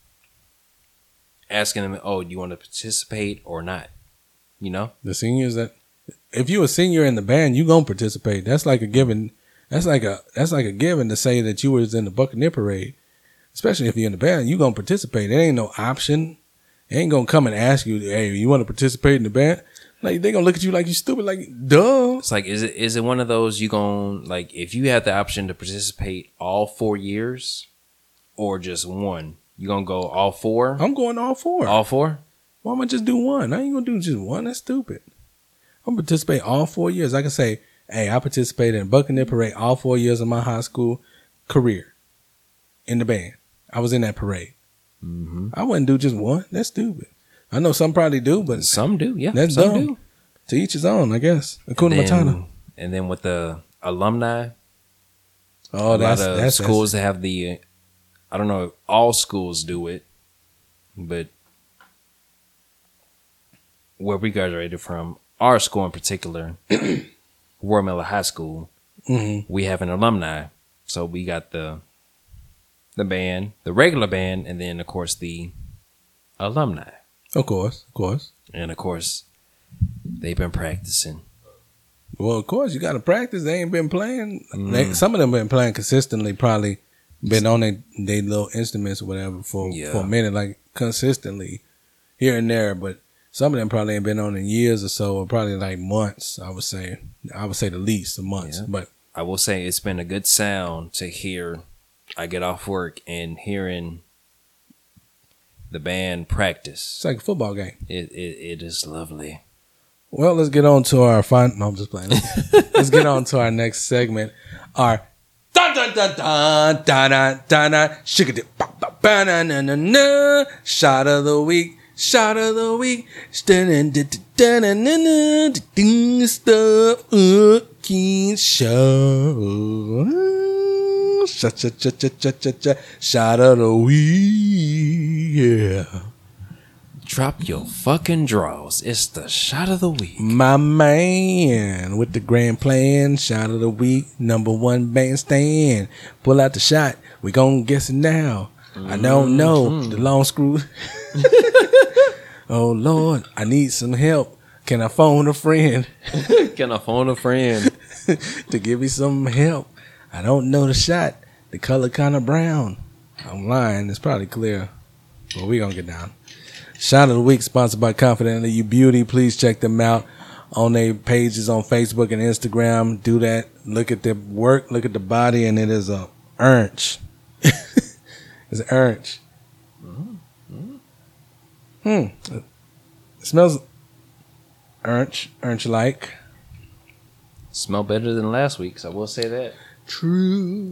asking them, oh, do you want to participate or not? You know? the seniors that if you a senior in the band, you gonna participate. That's like a given. That's like a that's like a given to say that you was in the Buccaneer Parade, especially if you're in the band. You gonna participate. It ain't no option. It ain't gonna come and ask you, hey, you want to participate in the band? Like they gonna look at you like you stupid. Like duh. It's like, is it is it one of those you gon' like if you had the option to participate all four years or just one, you gonna go all four? I'm going all four. All four? Why am I just do one? I ain't gonna do just one. That's stupid. I'm gonna participate all four years. I can say, hey, I participated in Buccaneer Parade all four years of my high school career in the band. I was in that parade. Mm-hmm. I wouldn't do just one. That's stupid. I know some probably do, but Some do, yeah. that's some dumb. do. To each his own, I guess. According to Then- Matana. And then with the alumni, Oh, a that's lot of that's schools that have the, I don't know if all schools do it, but where we graduated from, our school in particular, Royal Miller High School, Mm-hmm. we have an alumni. So we got the the band, the regular band, and then of course the alumni. Of course, of course. And of course, they've been practicing. Well, of course, you got to practice. They ain't been playing. Mm. They, some of them been playing consistently. Probably been on their they little instruments or whatever for Yeah. for a minute, like consistently here and there. But some of them probably ain't been on in years or so, or probably like months. I would say. I would say the least of months. Yeah. But I will say it's been a good sound to hear. I get off work and hearing the band practice. it's like a football game. It it, it is lovely. Well, let's get on to our fun. No, I'm just playing. Let's get on to our next segment. Our dun dun dun dun dun dun dun dun sugar dip ba na na na na shot of the week. Shot of the week. Dun dun dun dun dun dun stuff Keen show. Shot shot shot shot shot shot shot shot of the week. Yeah. Drop your fucking draws. It's the shot of the week. My man with the grand plan, shot of the week, number one bandstand. Pull out the shot. We gon' guess it now. I don't know. The long screw. Oh Lord, I need some help. Can I phone a friend Can I phone a friend? to give me some help? I don't know the shot. The color kind of brown. I'm lying. It's probably clear. But we gonna get down. Shot of the week sponsored by Confidently You Beauty. Please check them out on their pages on Facebook and Instagram. Do that. Look at their work. Look at the body, and it is a orange. It's an orange. Hmm. It smells orange, orange-like. Smell better than last week's. I will say that. True.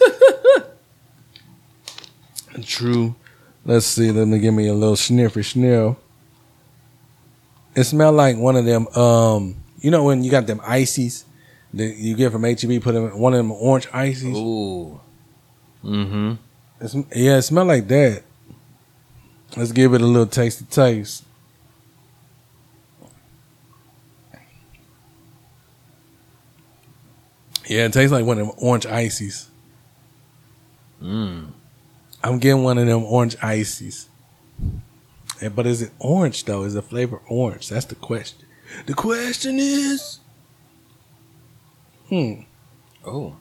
True. Let's see. Let me give me a little sniffy sniff. It smelled like one of them. Um, you know when you got them ices that you get from H E B, put them one of them orange ices. Ooh. Mm-hmm. It's, yeah, it smelled like that. Let's give it a little tasty taste. Yeah, it tastes like one of them orange ices. Mm. I'm getting one of them orange ices. Yeah, but is it orange though? Is the flavor orange? That's the question. The question is, hmm. Oh.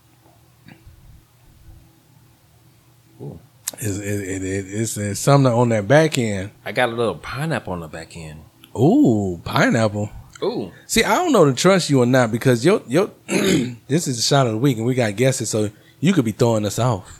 Is it, it, it, it's, it's something on that back end. I got a little pineapple on the back end. Ooh, pineapple. Ooh. See, I don't know to trust you or not because your your this is the shot of the week and we got guesses, so you could be throwing us off.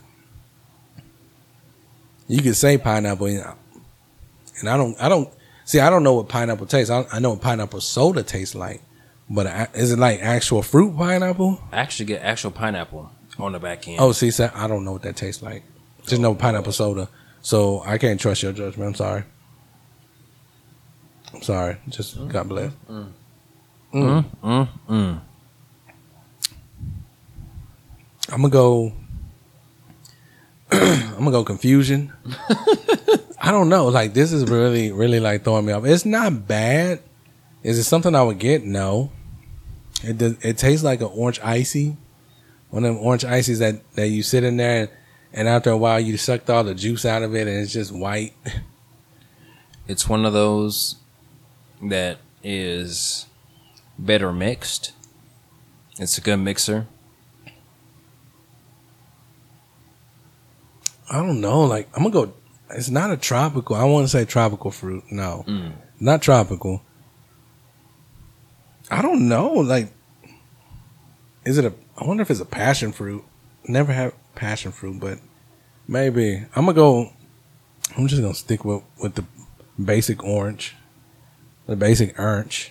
You could say pineapple, and and I don't I don't see. I don't know what pineapple tastes. I, I know what pineapple soda tastes like, but I, is it like actual fruit pineapple? I actually get actual pineapple on the back end. Oh, see, so I don't know what that tastes like. Just know pineapple soda, so I can't trust your judgment. I'm sorry. I'm sorry. Just God bless. Mm. Mm. Mm, mm. I'm gonna go. I'm gonna go confusion. I don't know. Like this is really, really like throwing me off. It's not bad. Is it something I would get? No. It does. It tastes like an orange icy. One of them orange ices that that you sit in there and, and after a while you sucked all the juice out of it and it's just white. It's one of those that is better mixed. It's a good mixer. I don't know. Like I'm gonna go. It's not a tropical. I want to say tropical fruit. No, Mm. not tropical. I don't know. Like, is it a? I wonder if it's a passion fruit. Never had passion fruit, but maybe I'm gonna go. I'm just gonna stick with with the basic orange, the basic orange.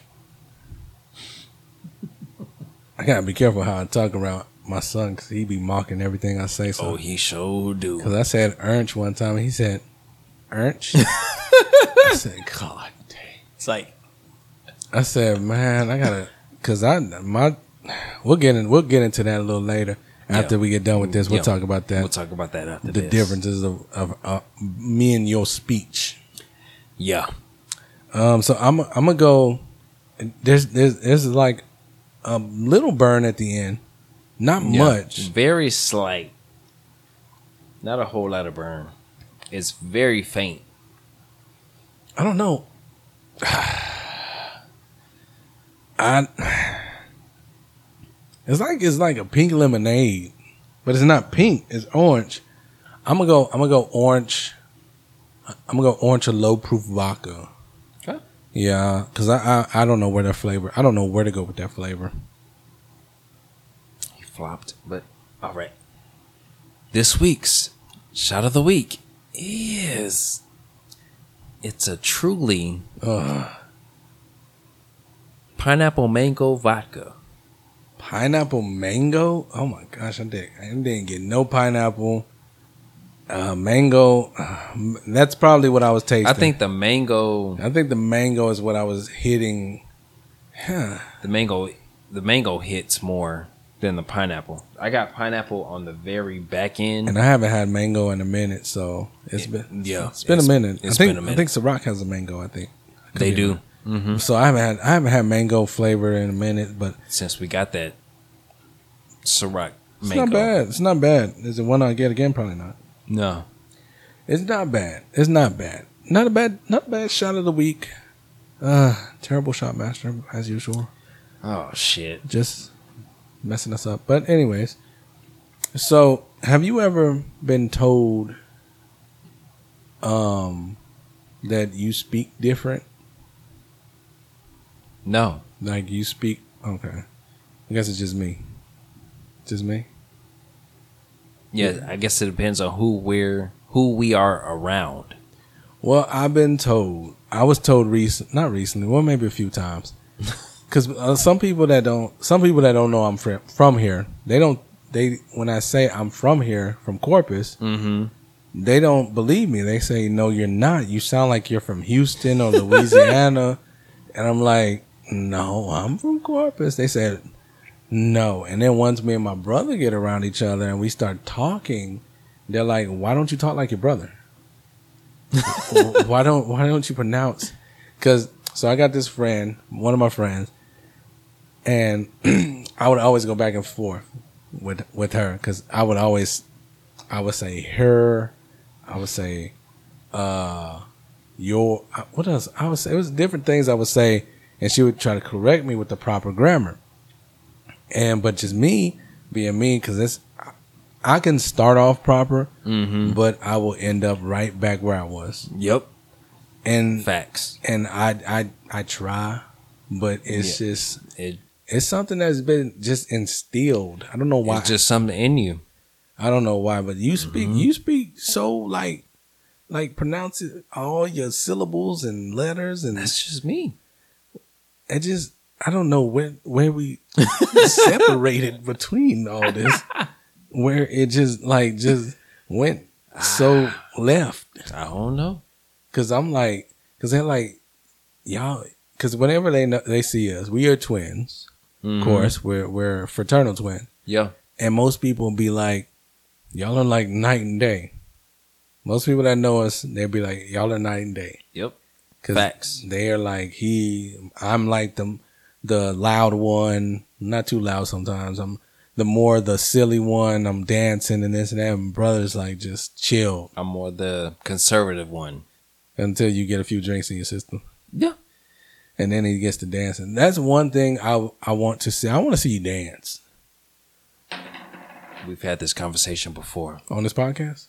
I gotta be careful how I talk around my son because he be mocking everything I say. So, Oh, he sure do. because I said orange one time, and he said orange. I said, God dang. It's like, I said, man, I gotta, cause I my, we'll get in, we'll get into that a little later after Yeah. we get done with this. We'll Yeah. talk about that. we'll talk about that after the this. differences of, of uh, me and your speech. Yeah. Um, so I'm I'm gonna go. There's there's there's like a little burn at the end, not Yeah. much. Very slight. Not a whole lot of burn. It's very faint. I don't know. I. It's like it's like a pink lemonade, but it's not pink. It's orange. I'm gonna go. I'm gonna go orange. I'm gonna go orange or low proof vodka. Okay. Yeah, because I, I I don't know where that flavor. I don't know where to go with that flavor. He flopped, but all right. This week's shot of the week is it's a truly Ugh. pineapple mango vodka. Pineapple mango. Oh my gosh, I did. I didn't get no pineapple. Uh, mango. Uh, that's probably what I was tasting. I think the mango, I think the mango is what I was hitting. Huh. the mango, the mango hits more than the pineapple. I got pineapple on the very back end. And I haven't had mango in a minute, so it's been yeah, it's been it's- a minute. it's I think been a minute. I think Ciroc has a mango. I think Could They be do. wrong. Mm-hmm. So I haven't had I haven't had mango flavor in a minute, but Since we got that Ciroc it's mango. not bad. It's not bad. Is it one I get again? Probably not. No. It's not bad. It's not bad. Not a bad. Not a bad shot of the week. Uh, terrible shot master as usual. Oh shit. Just messing us up. But anyways, so have you ever been told um that you speak different? No. Like you speak okay. I guess it's just me. Just me? Yeah, I guess it depends on who we're who we are around. Well, I've been told. I was told recent, not recently. Well, maybe a few times. Because uh, some people that don't, some people that don't know I'm from from here, they don't. They when I say I'm from here, from Corpus, Mm-hmm. they don't believe me. They say, "No, you're not. You sound like you're from Houston or Louisiana." And I'm like, "No, I'm from Corpus." They said, "No." And then once me and my brother get around each other and we start talking, they're like, "Why don't you talk like your brother? why don't Why don't you pronounce?" Because so I got this friend, one of my friends, and I would always go back and forth with with her because I would always I would say her, I would say uh your what else I would say it was different things I would say, and she would try to correct me with the proper grammar. And but just me being me, because it's I can start off proper, Mm-hmm. but I will end up right back where I was. Yep. And Facts. and I I I try, but it's just It, it's something that's been just instilled. I don't know why. it's just something in you. I don't know why, but you speak Mhm. you speak so like like pronounce it, all your syllables and letters, and That's just me. it just I don't know where where we separated between all this, where it just like just went so left. I don't know. Cause I'm like, cause they're like, y'all, cause whenever they know, they see us, we are twins. Mhm. Of course, we're we're fraternal twins, Yeah. and most people be like, y'all are like night and day. Most people that know us, they'll be like, y'all are night and day. Yep. Cause Facts. they're like he, I'm like the the loud one, not too loud sometimes. I'm the more the silly one. I'm dancing and this and that. And brother's like just chill I'm more the conservative one. until you get a few drinks in your system. Yeah. And then he gets to dancing. That's one thing I I want to see. I want to see you dance We've had this conversation before. on this podcast.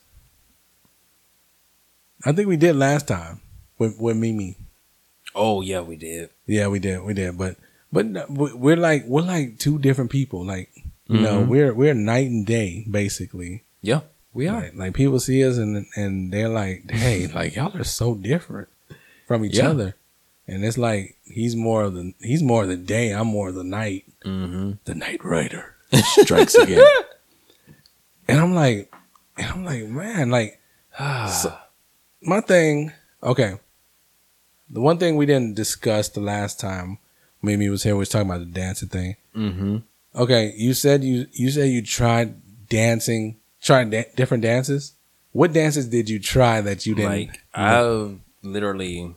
I think we did last time with with Mimi. Oh yeah, we did. Yeah, we did, we did. But But no, we- we're like we're like two different people. Like you know, Mhm. we're we're night and day basically. Yeah, we are. Like, like people see us and and they're like, hey, like y'all are so different from each Yeah. other. And it's like he's more of the he's more of the day. I'm more of the night. Mm-hmm. The Night Rider strikes again. And I'm like, and I'm like, man, like so, my thing. Okay, the one thing we didn't discuss the last time Mimi was here was talking about the dancing thing. Mm-hmm. Okay, you said you you said you tried dancing, tried da- different dances. What dances did you try that you didn't? Like I've literally,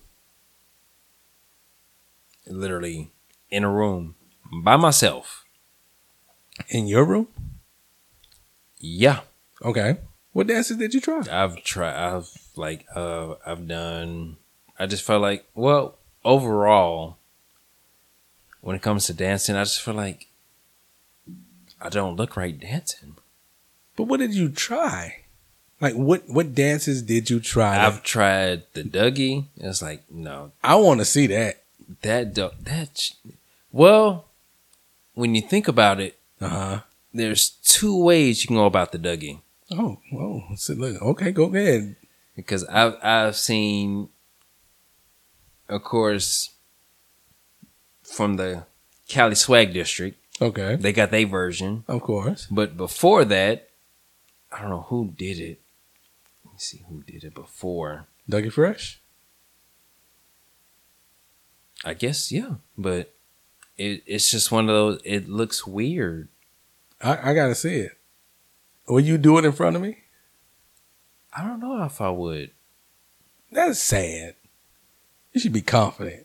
literally in a room by myself. in your room? Yeah, Okay, what dances did you try? I've tried. I've like uh, I've done. I just felt like, well, overall, when it comes to dancing, I just feel like I don't look right dancing. But what did you try? Like what what dances did you try? I've tried the Dougie. It's like no, I want to see that. that do- that. sh- Well, when you think about it, Uh huh. there's two ways you can go about the Dougie. Oh, oh, so look, okay, go ahead. Because I've I've seen, of course, from the Cali Swag District, Okay, they got their version. of course. But before that, I don't know who did it. Let me see who did it before. Dougie Fresh. I guess yeah, but it it's just one of those. It looks weird. I, I gotta see it. Will you do it in front of me? I don't know if I would. That's sad. You should be confident.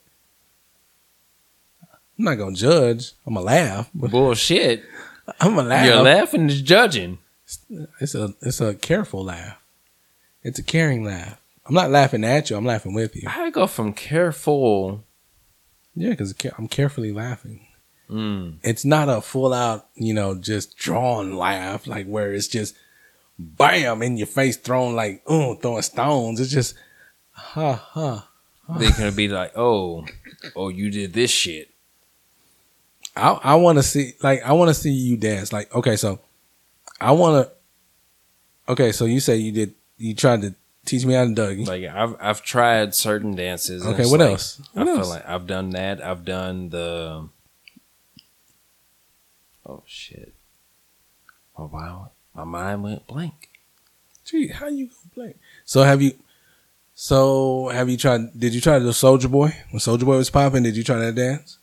I'm not gonna judge. I'm gonna laugh. But Bullshit. I'm gonna laugh. You're laughing is judging. It's a it's a careful laugh. It's a caring laugh. I'm not laughing at you. I'm laughing with you. I go from careful. Yeah, because I'm carefully laughing. Mm, It's not a full out, you know, just drawn laugh like where it's just bam in your face, thrown like oh, throwing stones. It's just ha ha. they're gonna be like, oh, oh, you did this shit. I I want to see like I want to see you dance. Like okay, so I want to. Okay, so you say you did. You tried to teach me how to Dougie. Like I've I've tried certain dances. and Okay, it's what like- else? I What feel else? like I've done that. I've done the. Oh shit! Oh wow! My mind went blank. Gee, how you gonna play? So have you? So have you tried? Did you try the Soldier Boy when Soldier Boy was popping? Did you try that dance?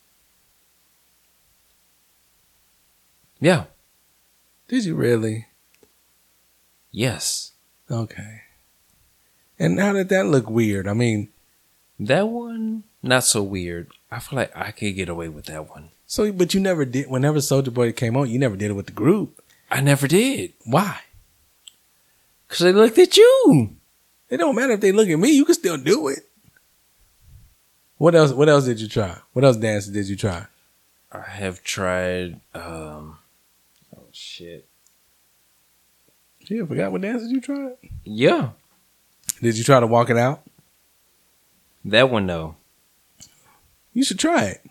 Yeah. Did you really? Yes. Okay. And how did that look weird? I mean, That one not so weird. I feel like I could get away with that one. so but you never did. Whenever Soldier Boy came on, you never did it with the group. I never did Why? because they looked at you. It don't matter if they look at me. You can still do it. What else? What else did you try? What else dances did you try? I have tried. um Oh shit! Gee, I forgot what dances you tried. Yeah, Did you try to walk it out? that one though. You should try it.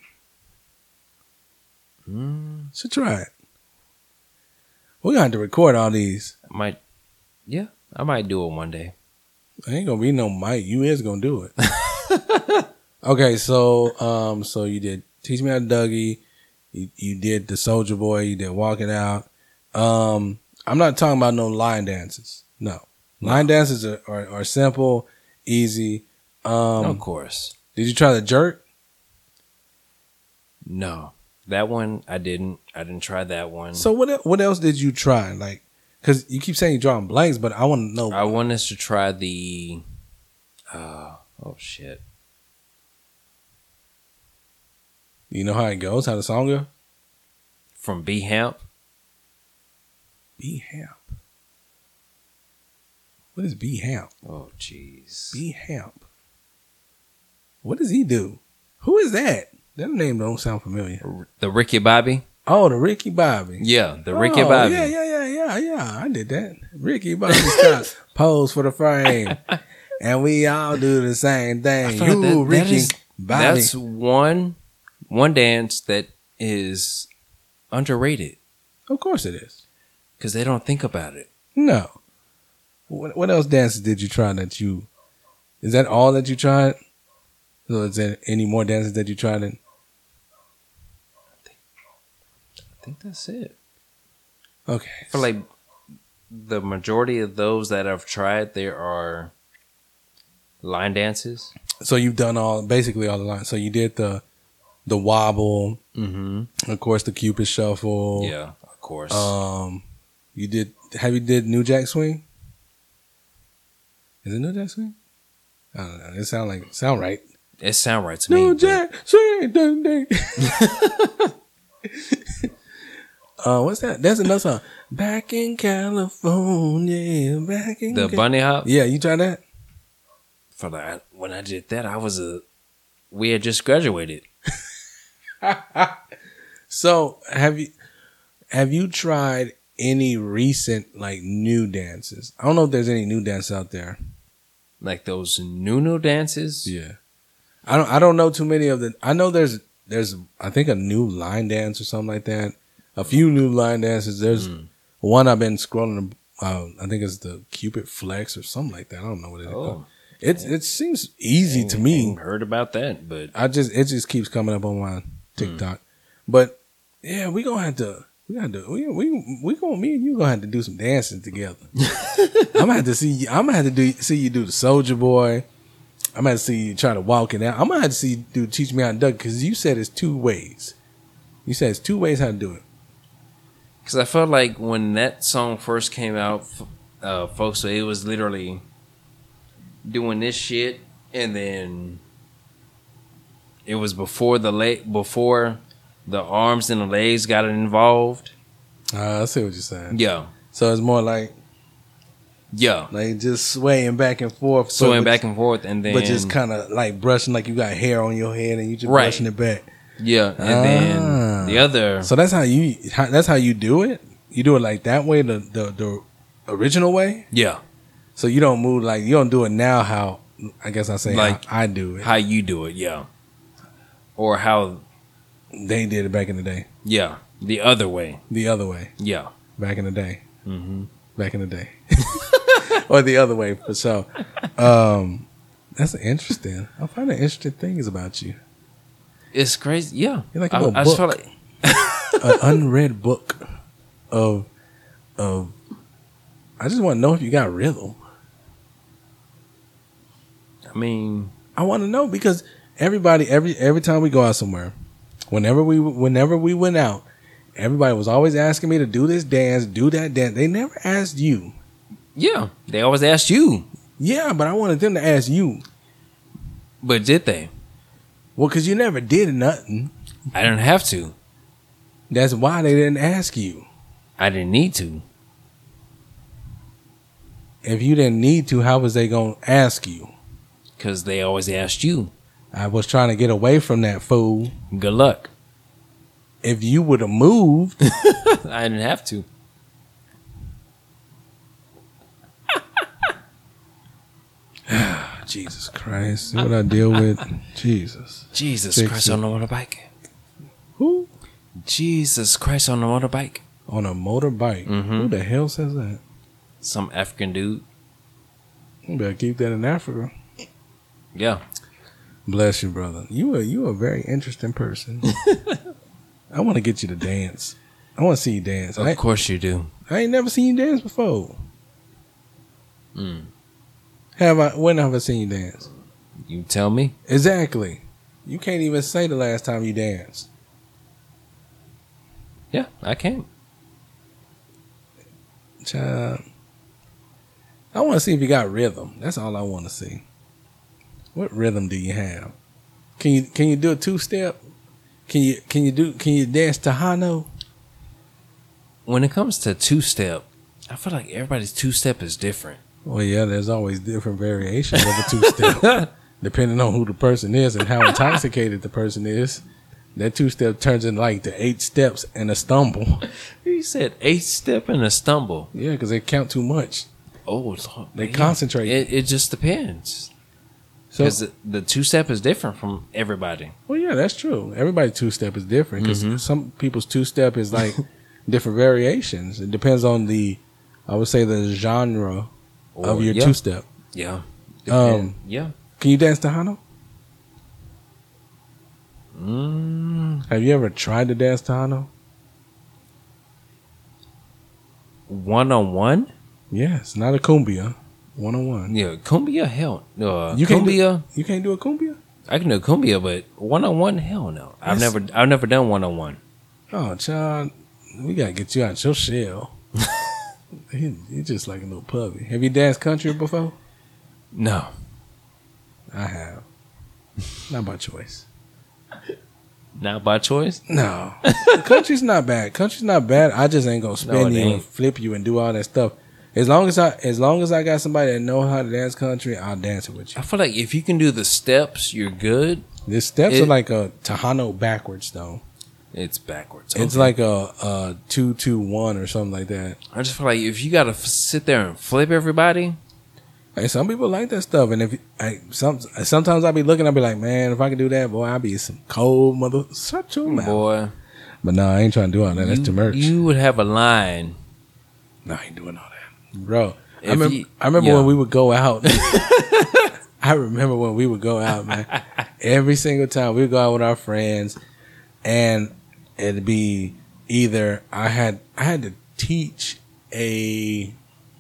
Mm, Should try it. We're gonna have to record all these. I might. Yeah, I might do it one day. Ain't gonna be no mic. You is gonna do it. Okay, so um, so you did teach me how to Dougie. You, you did the Soldier Boy. You did walk it out. Um, I'm not talking about no line dances. No, line dances are, are, are simple, easy. Um, of course. Did you try the jerk? No, that one I didn't. I didn't try that one. So what el- what else did you try? Like, because you keep saying you're drawing blanks, but I want to know. I wanted to try the. Uh, oh shit! You know how it goes? How the song goes? From B Hamp. B Hamp. What is B Hamp? Oh jeez. B Hamp. What does he do? Who is that? That name don't sound familiar. The Ricky Bobby. Oh, the Ricky Bobby. Yeah, the Ricky Oh, Bobby. Yeah, yeah, yeah, yeah, yeah. I did that. Ricky Bobby style. Pose for the frame. And we all do the same I thing. feel like You, that- that Ricky is- Bobby. That's one one dance that is underrated Of course it is. because they don't think about it. No. What, what else dances did you try that you? Is that all that you tried? So is there any more dances that you tried? In? I think that's it. Okay. For like the majority of those that I've tried, there are line dances. So you've done all basically all the lines. So you did the the wobble, Mm-hmm. of course, the Cupid shuffle. Yeah, of course. Um, you did. Have you did New Jack Swing? Is it New Jack Swing? I don't know. It sound like sound right. it sound right to me. New but- Jack Swing. Dun, dun. Uh, what's that? That's another song. Back in California, back in The Ca- bunny hop. Yeah, you tried that? For that, when I did that, I was a. We had just graduated. So have you have you tried any recent like new dances? I don't know if there's any new dances out there. Like those new new dances. Yeah, I don't. I don't know too many of the. I know there's there's I think a new line dance or something like that. A few new line dances. There's Mm. one I've been scrolling. Uh, I think it's the Cupid Flex or something like that. I don't know what it is. Oh, It it seems easy to me. Ain't heard about that, but I just it just keeps coming up on my TikTok. But yeah, we gonna have to we gotta do we we we gonna me and you gonna have to do some dancing together. I'm gonna have to see you, I'm gonna have to do see you do the Soldier Boy. I'm gonna have to see you try to walk it out. I'm gonna have to see you do teach me how to duck because you said it's two ways. You said it's two ways how to do it. because I felt like when that song first came out, f- uh, folks, so it was literally doing this shit, and then it was before the leg, before the arms and the legs got involved. Uh, I see what you're saying. Yeah, So it's more like yeah, like just swaying back and forth, but- swinging back and forth, and then but just kind of like brushing like you got hair on your head and you just Right. brushing it back. yeah, and Ah. then the other. So that's how you how, that's how you do it. You do it like that way, the the, the original way. Yeah, So you don't move like you don't do it now. How I guess I say Like how I do it. how you do it, yeah, or how, They did it back in the day. yeah, the other way, The other way yeah. back in the day. Mm-hmm. Back in the day, or the other way for sure. Um, that's interesting. I find interesting things about you. It's crazy, yeah. You're like a I, little I just feel book. like An unread book of of. I just want to know if you got rhythm. I mean, I want to know because everybody, every every time we go out somewhere, whenever we whenever we went out, everybody was always asking me to do this dance, do that dance. They never asked you. yeah, they always asked you, Yeah, but I wanted them to ask you. but did they? Well, because you never did nothing. I didn't have to. That's why they didn't ask you. I didn't need to. If you didn't need to, how was they going to ask you? Because they always asked you. I was trying to get away from that fool. Good luck. If you would have moved, I didn't have to. Jesus Christ, see what I deal with? Jesus. Jesus Fix Christ it. on a motorbike. Who? Jesus Christ on a motorbike. On a motorbike. Mhm. Who the hell says that? Some African dude. You better keep that in Africa. Yeah. Bless you, brother. You are you a very interesting person. I want to get you to dance. I want to see you dance. Of I, course you do. I ain't never seen you dance before. Mm. Have I? When have I seen you dance? You tell me. Exactly. You can't even say the last time you danced. Yeah, I can. Child. I want to see if you got rhythm. That's all I want to see. What rhythm do you have? Can you can you do a two step? Can you can you do can you dance Tejano? When it comes to two step, I feel like everybody's two step is different. Well, yeah, there's always different variations of a two step, depending on who the person is and how intoxicated the person is. That two step turns into like the eight steps and a stumble. You said eight step and a stumble. Yeah, because they count too much. Oh, Lord, They man. concentrate. It, it just depends. So, Because the, the two step is different from everybody. well, yeah, that's true. Everybody's two step is different because Mhm. some people's two step is like different variations. It depends on the, I would say, the genre of Or- your yeah. two step. Yeah. Um, yeah. Can you dance Tejano? Mm, Have you ever tried to dance Tejano? one on one? Yes, not a cumbia. One on one. Yeah, cumbia, hell. Uh, You can't do- cumbia, You can't do a cumbia? I can do cumbia, but one on one, hell no. I've Yes. never, I've never done one on one. Oh, child, we gotta get you out your shell. he, he's just like a little puppy. Have you danced country before? No, I have. Not by choice. not by choice. No, country's not bad. Country's not bad. I just ain't gonna spin No, it you and ain't. flip you and do all that stuff. As long as I, as long as I got somebody that know how to dance country, I'll dance it with you. I feel like if you can do the steps, you're good. The steps It- are like a Tejano backwards though. It's backwards. It's Okay. like a, a two two one or something like that. I just feel like if you gotta f- sit there and flip everybody, Hey, some people like that stuff, and if I some sometimes I be looking, I be like, man, if I could do that, boy, I'd be some cold mother. Shut your mouth. boy, But no, I ain't trying to do all that. That's you, too much. you would have a line. No, I ain't doing all that, bro. I If remember, you- I remember yeah. when we would go out. I remember when we would go out, man. Every single time we would go out with our friends, and it'd be either I had I had to teach a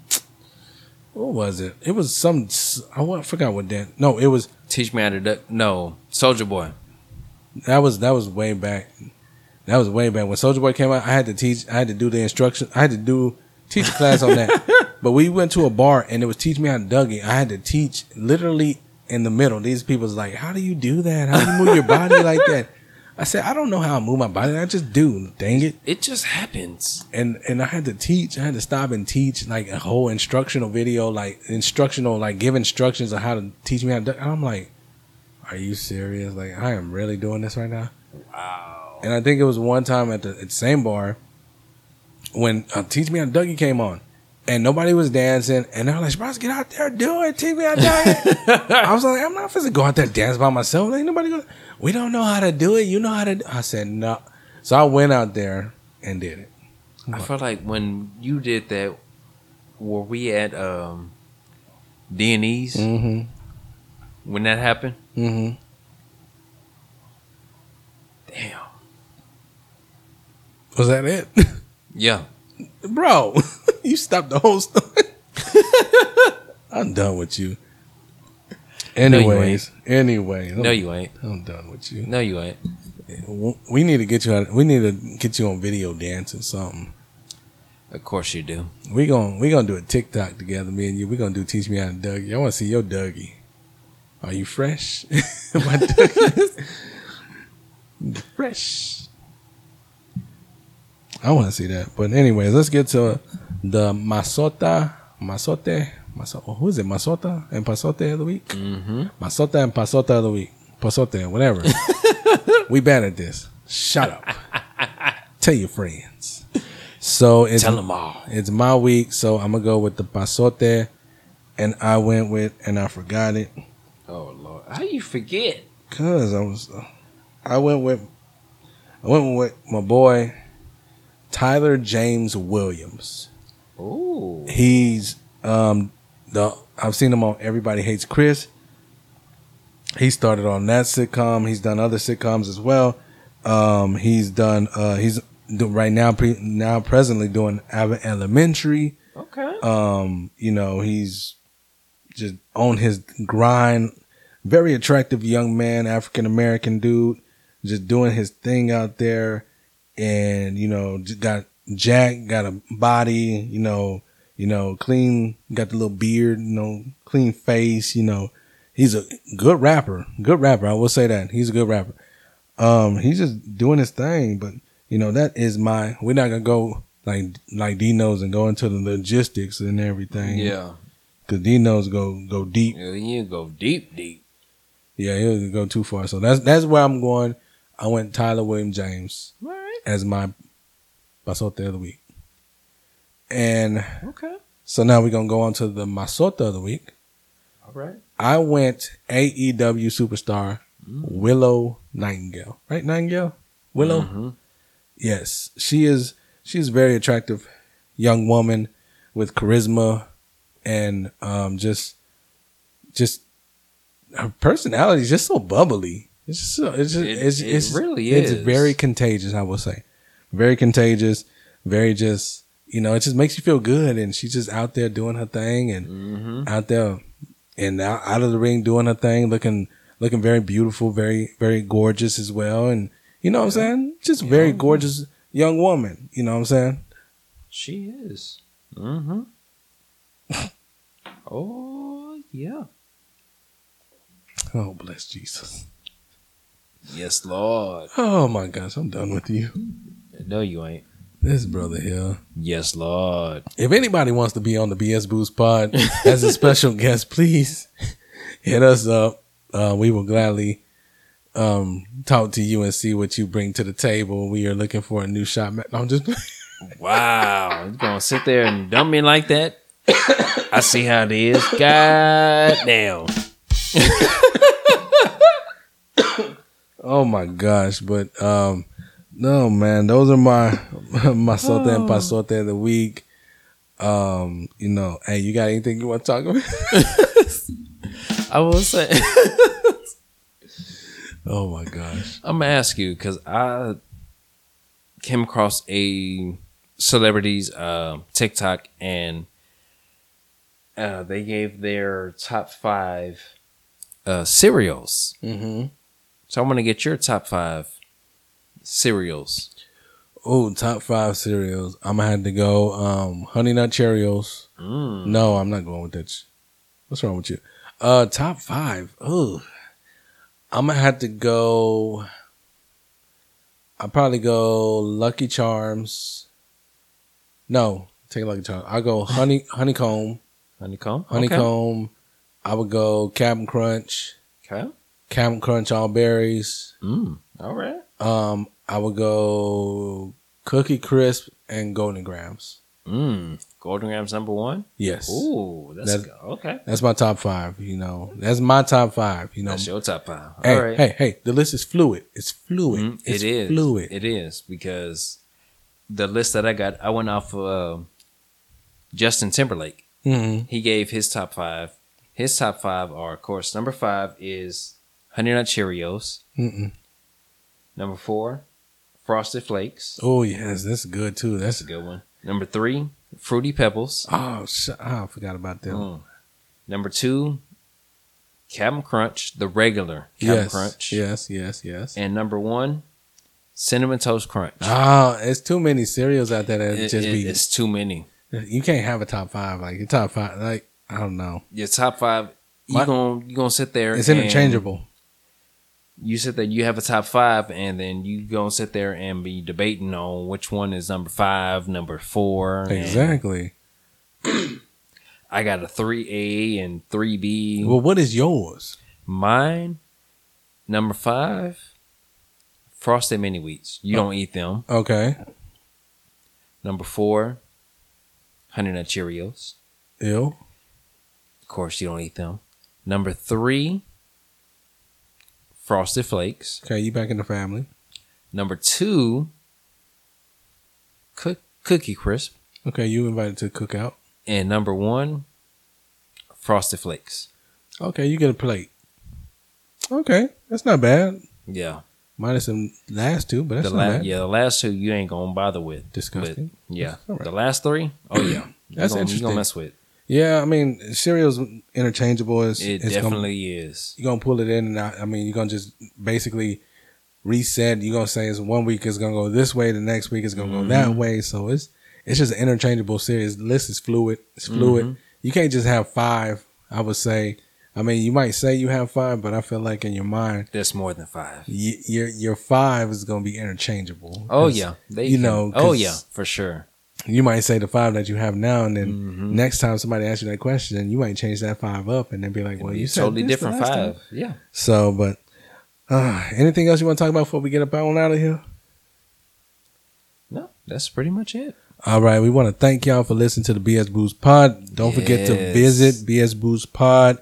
what was it? It was some I wa- I forgot what that. No, it was Teach me how to do. No, Soldier Boy. that was that was way back. That was way back when Soldier Boy came out. I had to teach. I had to do the instruction. I had to do teach a class on that. But we went to a bar and it was teach me how to Dougie. I had to teach literally in the middle. These people was like, "How do you do that? How do you move your body like that?" I said, "I don't know how I move my body. I just do. Dang it!" It just happens. And and I had to teach. I had to stop and teach like a whole instructional video, like instructional, like give instructions on how to teach me how to. Duck. I'm like, "Are you serious? Like I am really doing this right now?" Wow. And I think it was one time at the, at the same bar when uh, Teach Me How to Dougie came on. And nobody was dancing. And they were like, Sprouse, get out there, do it. Teach me how to Dougie. I was like, I'm not supposed to go out there and dance by myself. Ain't nobody going, we don't know how to do it. You know how to do I said, no. So I went out there and did it. I feel like when you did that, were we at um, D and E's Mm-hmm. when that happened? Mm-hmm. Damn. Was that it? Yeah. Bro, you stopped the whole story. I'm done with you. Anyways, anyways. No, you ain't. I'm done with you. No, you ain't. We need to get you on. We need to get you on video dancing something. Of course you do. We gon' we gonna do a TikTok together, me and you. We gonna do teach me how to Dougie. I want to see your Dougie. Are you fresh? My Dougie. Fresh. I want to see that. But anyways, let's get to the Masota, Masote, Maso, who is it? Masota and Pasote of the week. Mm-hmm. Masota and Pasota of the week. Pasote, whatever. We bad at this. Shut up. Tell your friends. So it's Tell them all. it's my week, so I'm gonna go with the Pasote, and I went with and I forgot it Oh Lord, how you forget? cause I was uh, I went with I went with my boy Tyler James Williams. Ooh. He's um the I've seen him on Everybody Hates Chris. He started on that sitcom. He's done other sitcoms as well. Um, he's done. Uh, he's do, right now pre, now presently doing Abbott Elementary. Okay. Um, you know, he's just on his grind. Very attractive young man, African American dude, just doing his thing out there, and you know, just got Jack, got a body, you know, you know, clean, got the little beard, you know, clean face, you know. He's a good rapper, good rapper. I will say that he's a good rapper. Um, he's just doing his thing, but you know that is my. We're not gonna go like like D knows and go into the logistics and everything. Yeah. Cause D knows go go deep. Yeah, you go deep, deep. Yeah, he'll go too far. So that's that's where I'm going. I went Tyler William James All right. as my Masota of the week, and Okay. so now we're gonna go on to the Masota of the week. All right. I went A E W superstar Willow Nightingale. Right, Nightingale? Willow? Mm-hmm. Yes. She is she's a very attractive young woman with charisma and um just just her personality is just so bubbly. It's just so, it's just, It- it's, it it's really it's is. very contagious, I will say. Very contagious, very just, you know, it just makes you feel good, and she's just out there doing her thing and Mm-hmm. out there and out, out of the ring doing her thing, looking looking very beautiful, very very gorgeous as well, and you know what I'm saying? Just very Yeah. gorgeous young woman, you know what I'm saying? She is. Mm-hmm. Oh, yeah. Oh, bless Jesus. Yes, Lord. Oh my gosh, I'm done with you. No, you ain't. This brother here. Yes, Lord. If anybody wants to be on the B S Boost Pod as a special guest, please hit us up. Uh, we will gladly um, talk to you and see what you bring to the table. We are looking for a new shot. No, I'm just Wow. You gonna sit there and dump me like that? I see how it is. God damn. oh my gosh. But um, no, man, those are my my sote and pasote of the week. Um, you know, hey, you got anything you want to talk about? I will say. Oh my gosh. I'm gonna ask you because I came across a celebrity's uh, TikTok and uh, they gave their top five uh, cereals. Mm-hmm. So I'm gonna get your top five cereals. Oh, top five cereals. I'm gonna have to go um, Honey Nut Cheerios. Mm. No, I'm not going with that. sh- What's wrong with you? Uh, top five. Oh, I'm gonna have to go. I'll probably go Lucky Charms. No, take Lucky Charms. I'll go honey honeycomb. Honeycomb. Honeycomb. I would go Captain Crunch. Okay. Captain Crunch all berries. Mm. All right. Um, I would go Cookie Crisp and Golden Grams. Mm. Golden Grams number one. Yes. Ooh, that's That's- good. Okay. That's my top five, you know. That's my top five, you know. That's your top five. hey, All right. hey, hey, the list is fluid. It's fluid. Mhm. It's It is. fluid. It is because the list that I got, I went off of uh, Justin Timberlake. Mm-hmm. He gave his top five. His top five are, of course, number five is Honey Nut Cheerios. Mm-mm. Number four, Frosted Flakes. Oh, yes, that's good, too. That's That's a good one. Number three, Fruity Pebbles. Oh, sh- oh I forgot about them. Mm. Number two, Captain Crunch, the regular Captain yes, Crunch. yes, yes, yes. And number one, Cinnamon Toast Crunch. Oh, it's too many cereals out there that It- just it- be. it's too many. You can't have a top five. Like, your top five, like, I don't know. Your top five, you My- gonna you gonna sit there. It's and interchangeable. You sit there, you have a top five, and then you gonna sit there and be debating on which one is number five, number four. and Exactly. I got a three A and three B. Well, what is yours? Mine, number five, Frosted Mini Wheats. You don't eat them. Okay. Number four, Honey Nut Cheerios. Ew. Of course, you don't eat them. Number three, Frosted Flakes. Okay, you back in the family. Number two, cook, Cookie Crisp. Okay, you invited to the cookout. And number one, Frosted Flakes. Okay, you get a plate. Okay, that's not bad. Yeah. Minus the last two, but that's The not la- bad. yeah, the last two you ain't gonna bother with. Disgusting. With- yeah. All right. The last three, oh yeah. You That's gonna, You interesting. gonna mess with. Yeah, I mean, cereal's interchangeable. It's, It it's definitely Gonna, is. you're gonna pull it in, and out. I mean, you're gonna just basically reset. You're gonna say it's one week it's gonna go this way, the next week it's gonna Mm-hmm. go that way. So it's it's just an interchangeable series. The list is fluid. It's fluid. Mhm. You can't just have five. I would say. I mean, you might say you have five, but I feel like in your mind, There's more than five. y- your your five is gonna be interchangeable. Oh 'Cause yeah. They you can- know, Oh 'cause yeah, for sure. You might say the five that you have now, and then Mhm. next time somebody asks you that question, you might change that five up, and then be like, "Well, It'd be you a said totally this the different last time." five. Yeah. So, but uh, anything else you want to talk about before we get up on out of here? No, that's pretty much it. All right, we want to thank y'all for listening to the B S Boost Pod. Don't forget to Yes. visit B S Boost Pod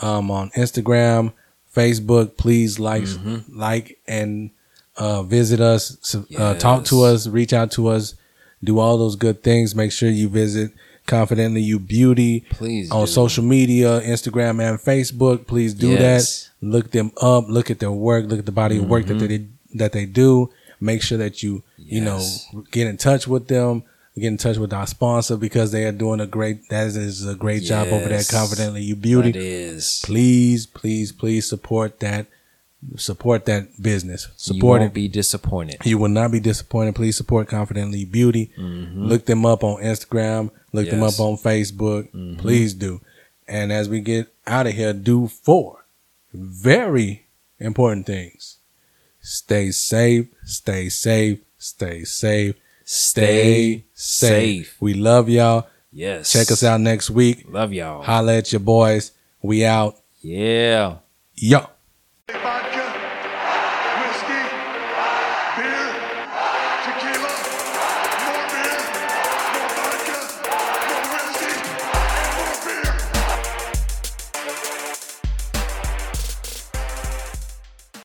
um, on Instagram, Facebook. Please like, Mm-hmm. like, and uh, visit us. So, uh, talk Yes. to us. Reach out to us. Do all those good things. Make sure you visit Confidently You Beauty Please on do. social media, Instagram and Facebook. Please do Yes. that. Look them up. Look at their work. Look at the body of work that they that they do. Make sure that you you know Yes. get in touch with them. Get in touch with our sponsor because they are doing a great. That is a great job over there. Yes. Confidently You Beauty. It is. Please, please, please support that. Support that business. You Support won't it. be disappointed. You will not be disappointed. Please support Confidently Beauty. Look them up on Instagram. Look them Yes. up on Facebook. Please do. And as we get out of here, do four very important things. Stay safe. Stay safe. Stay safe. Stay safe. safe. We love y'all. Yes. Check us out next week. Love y'all. Holla at your boys. We out. Yeah. Yo.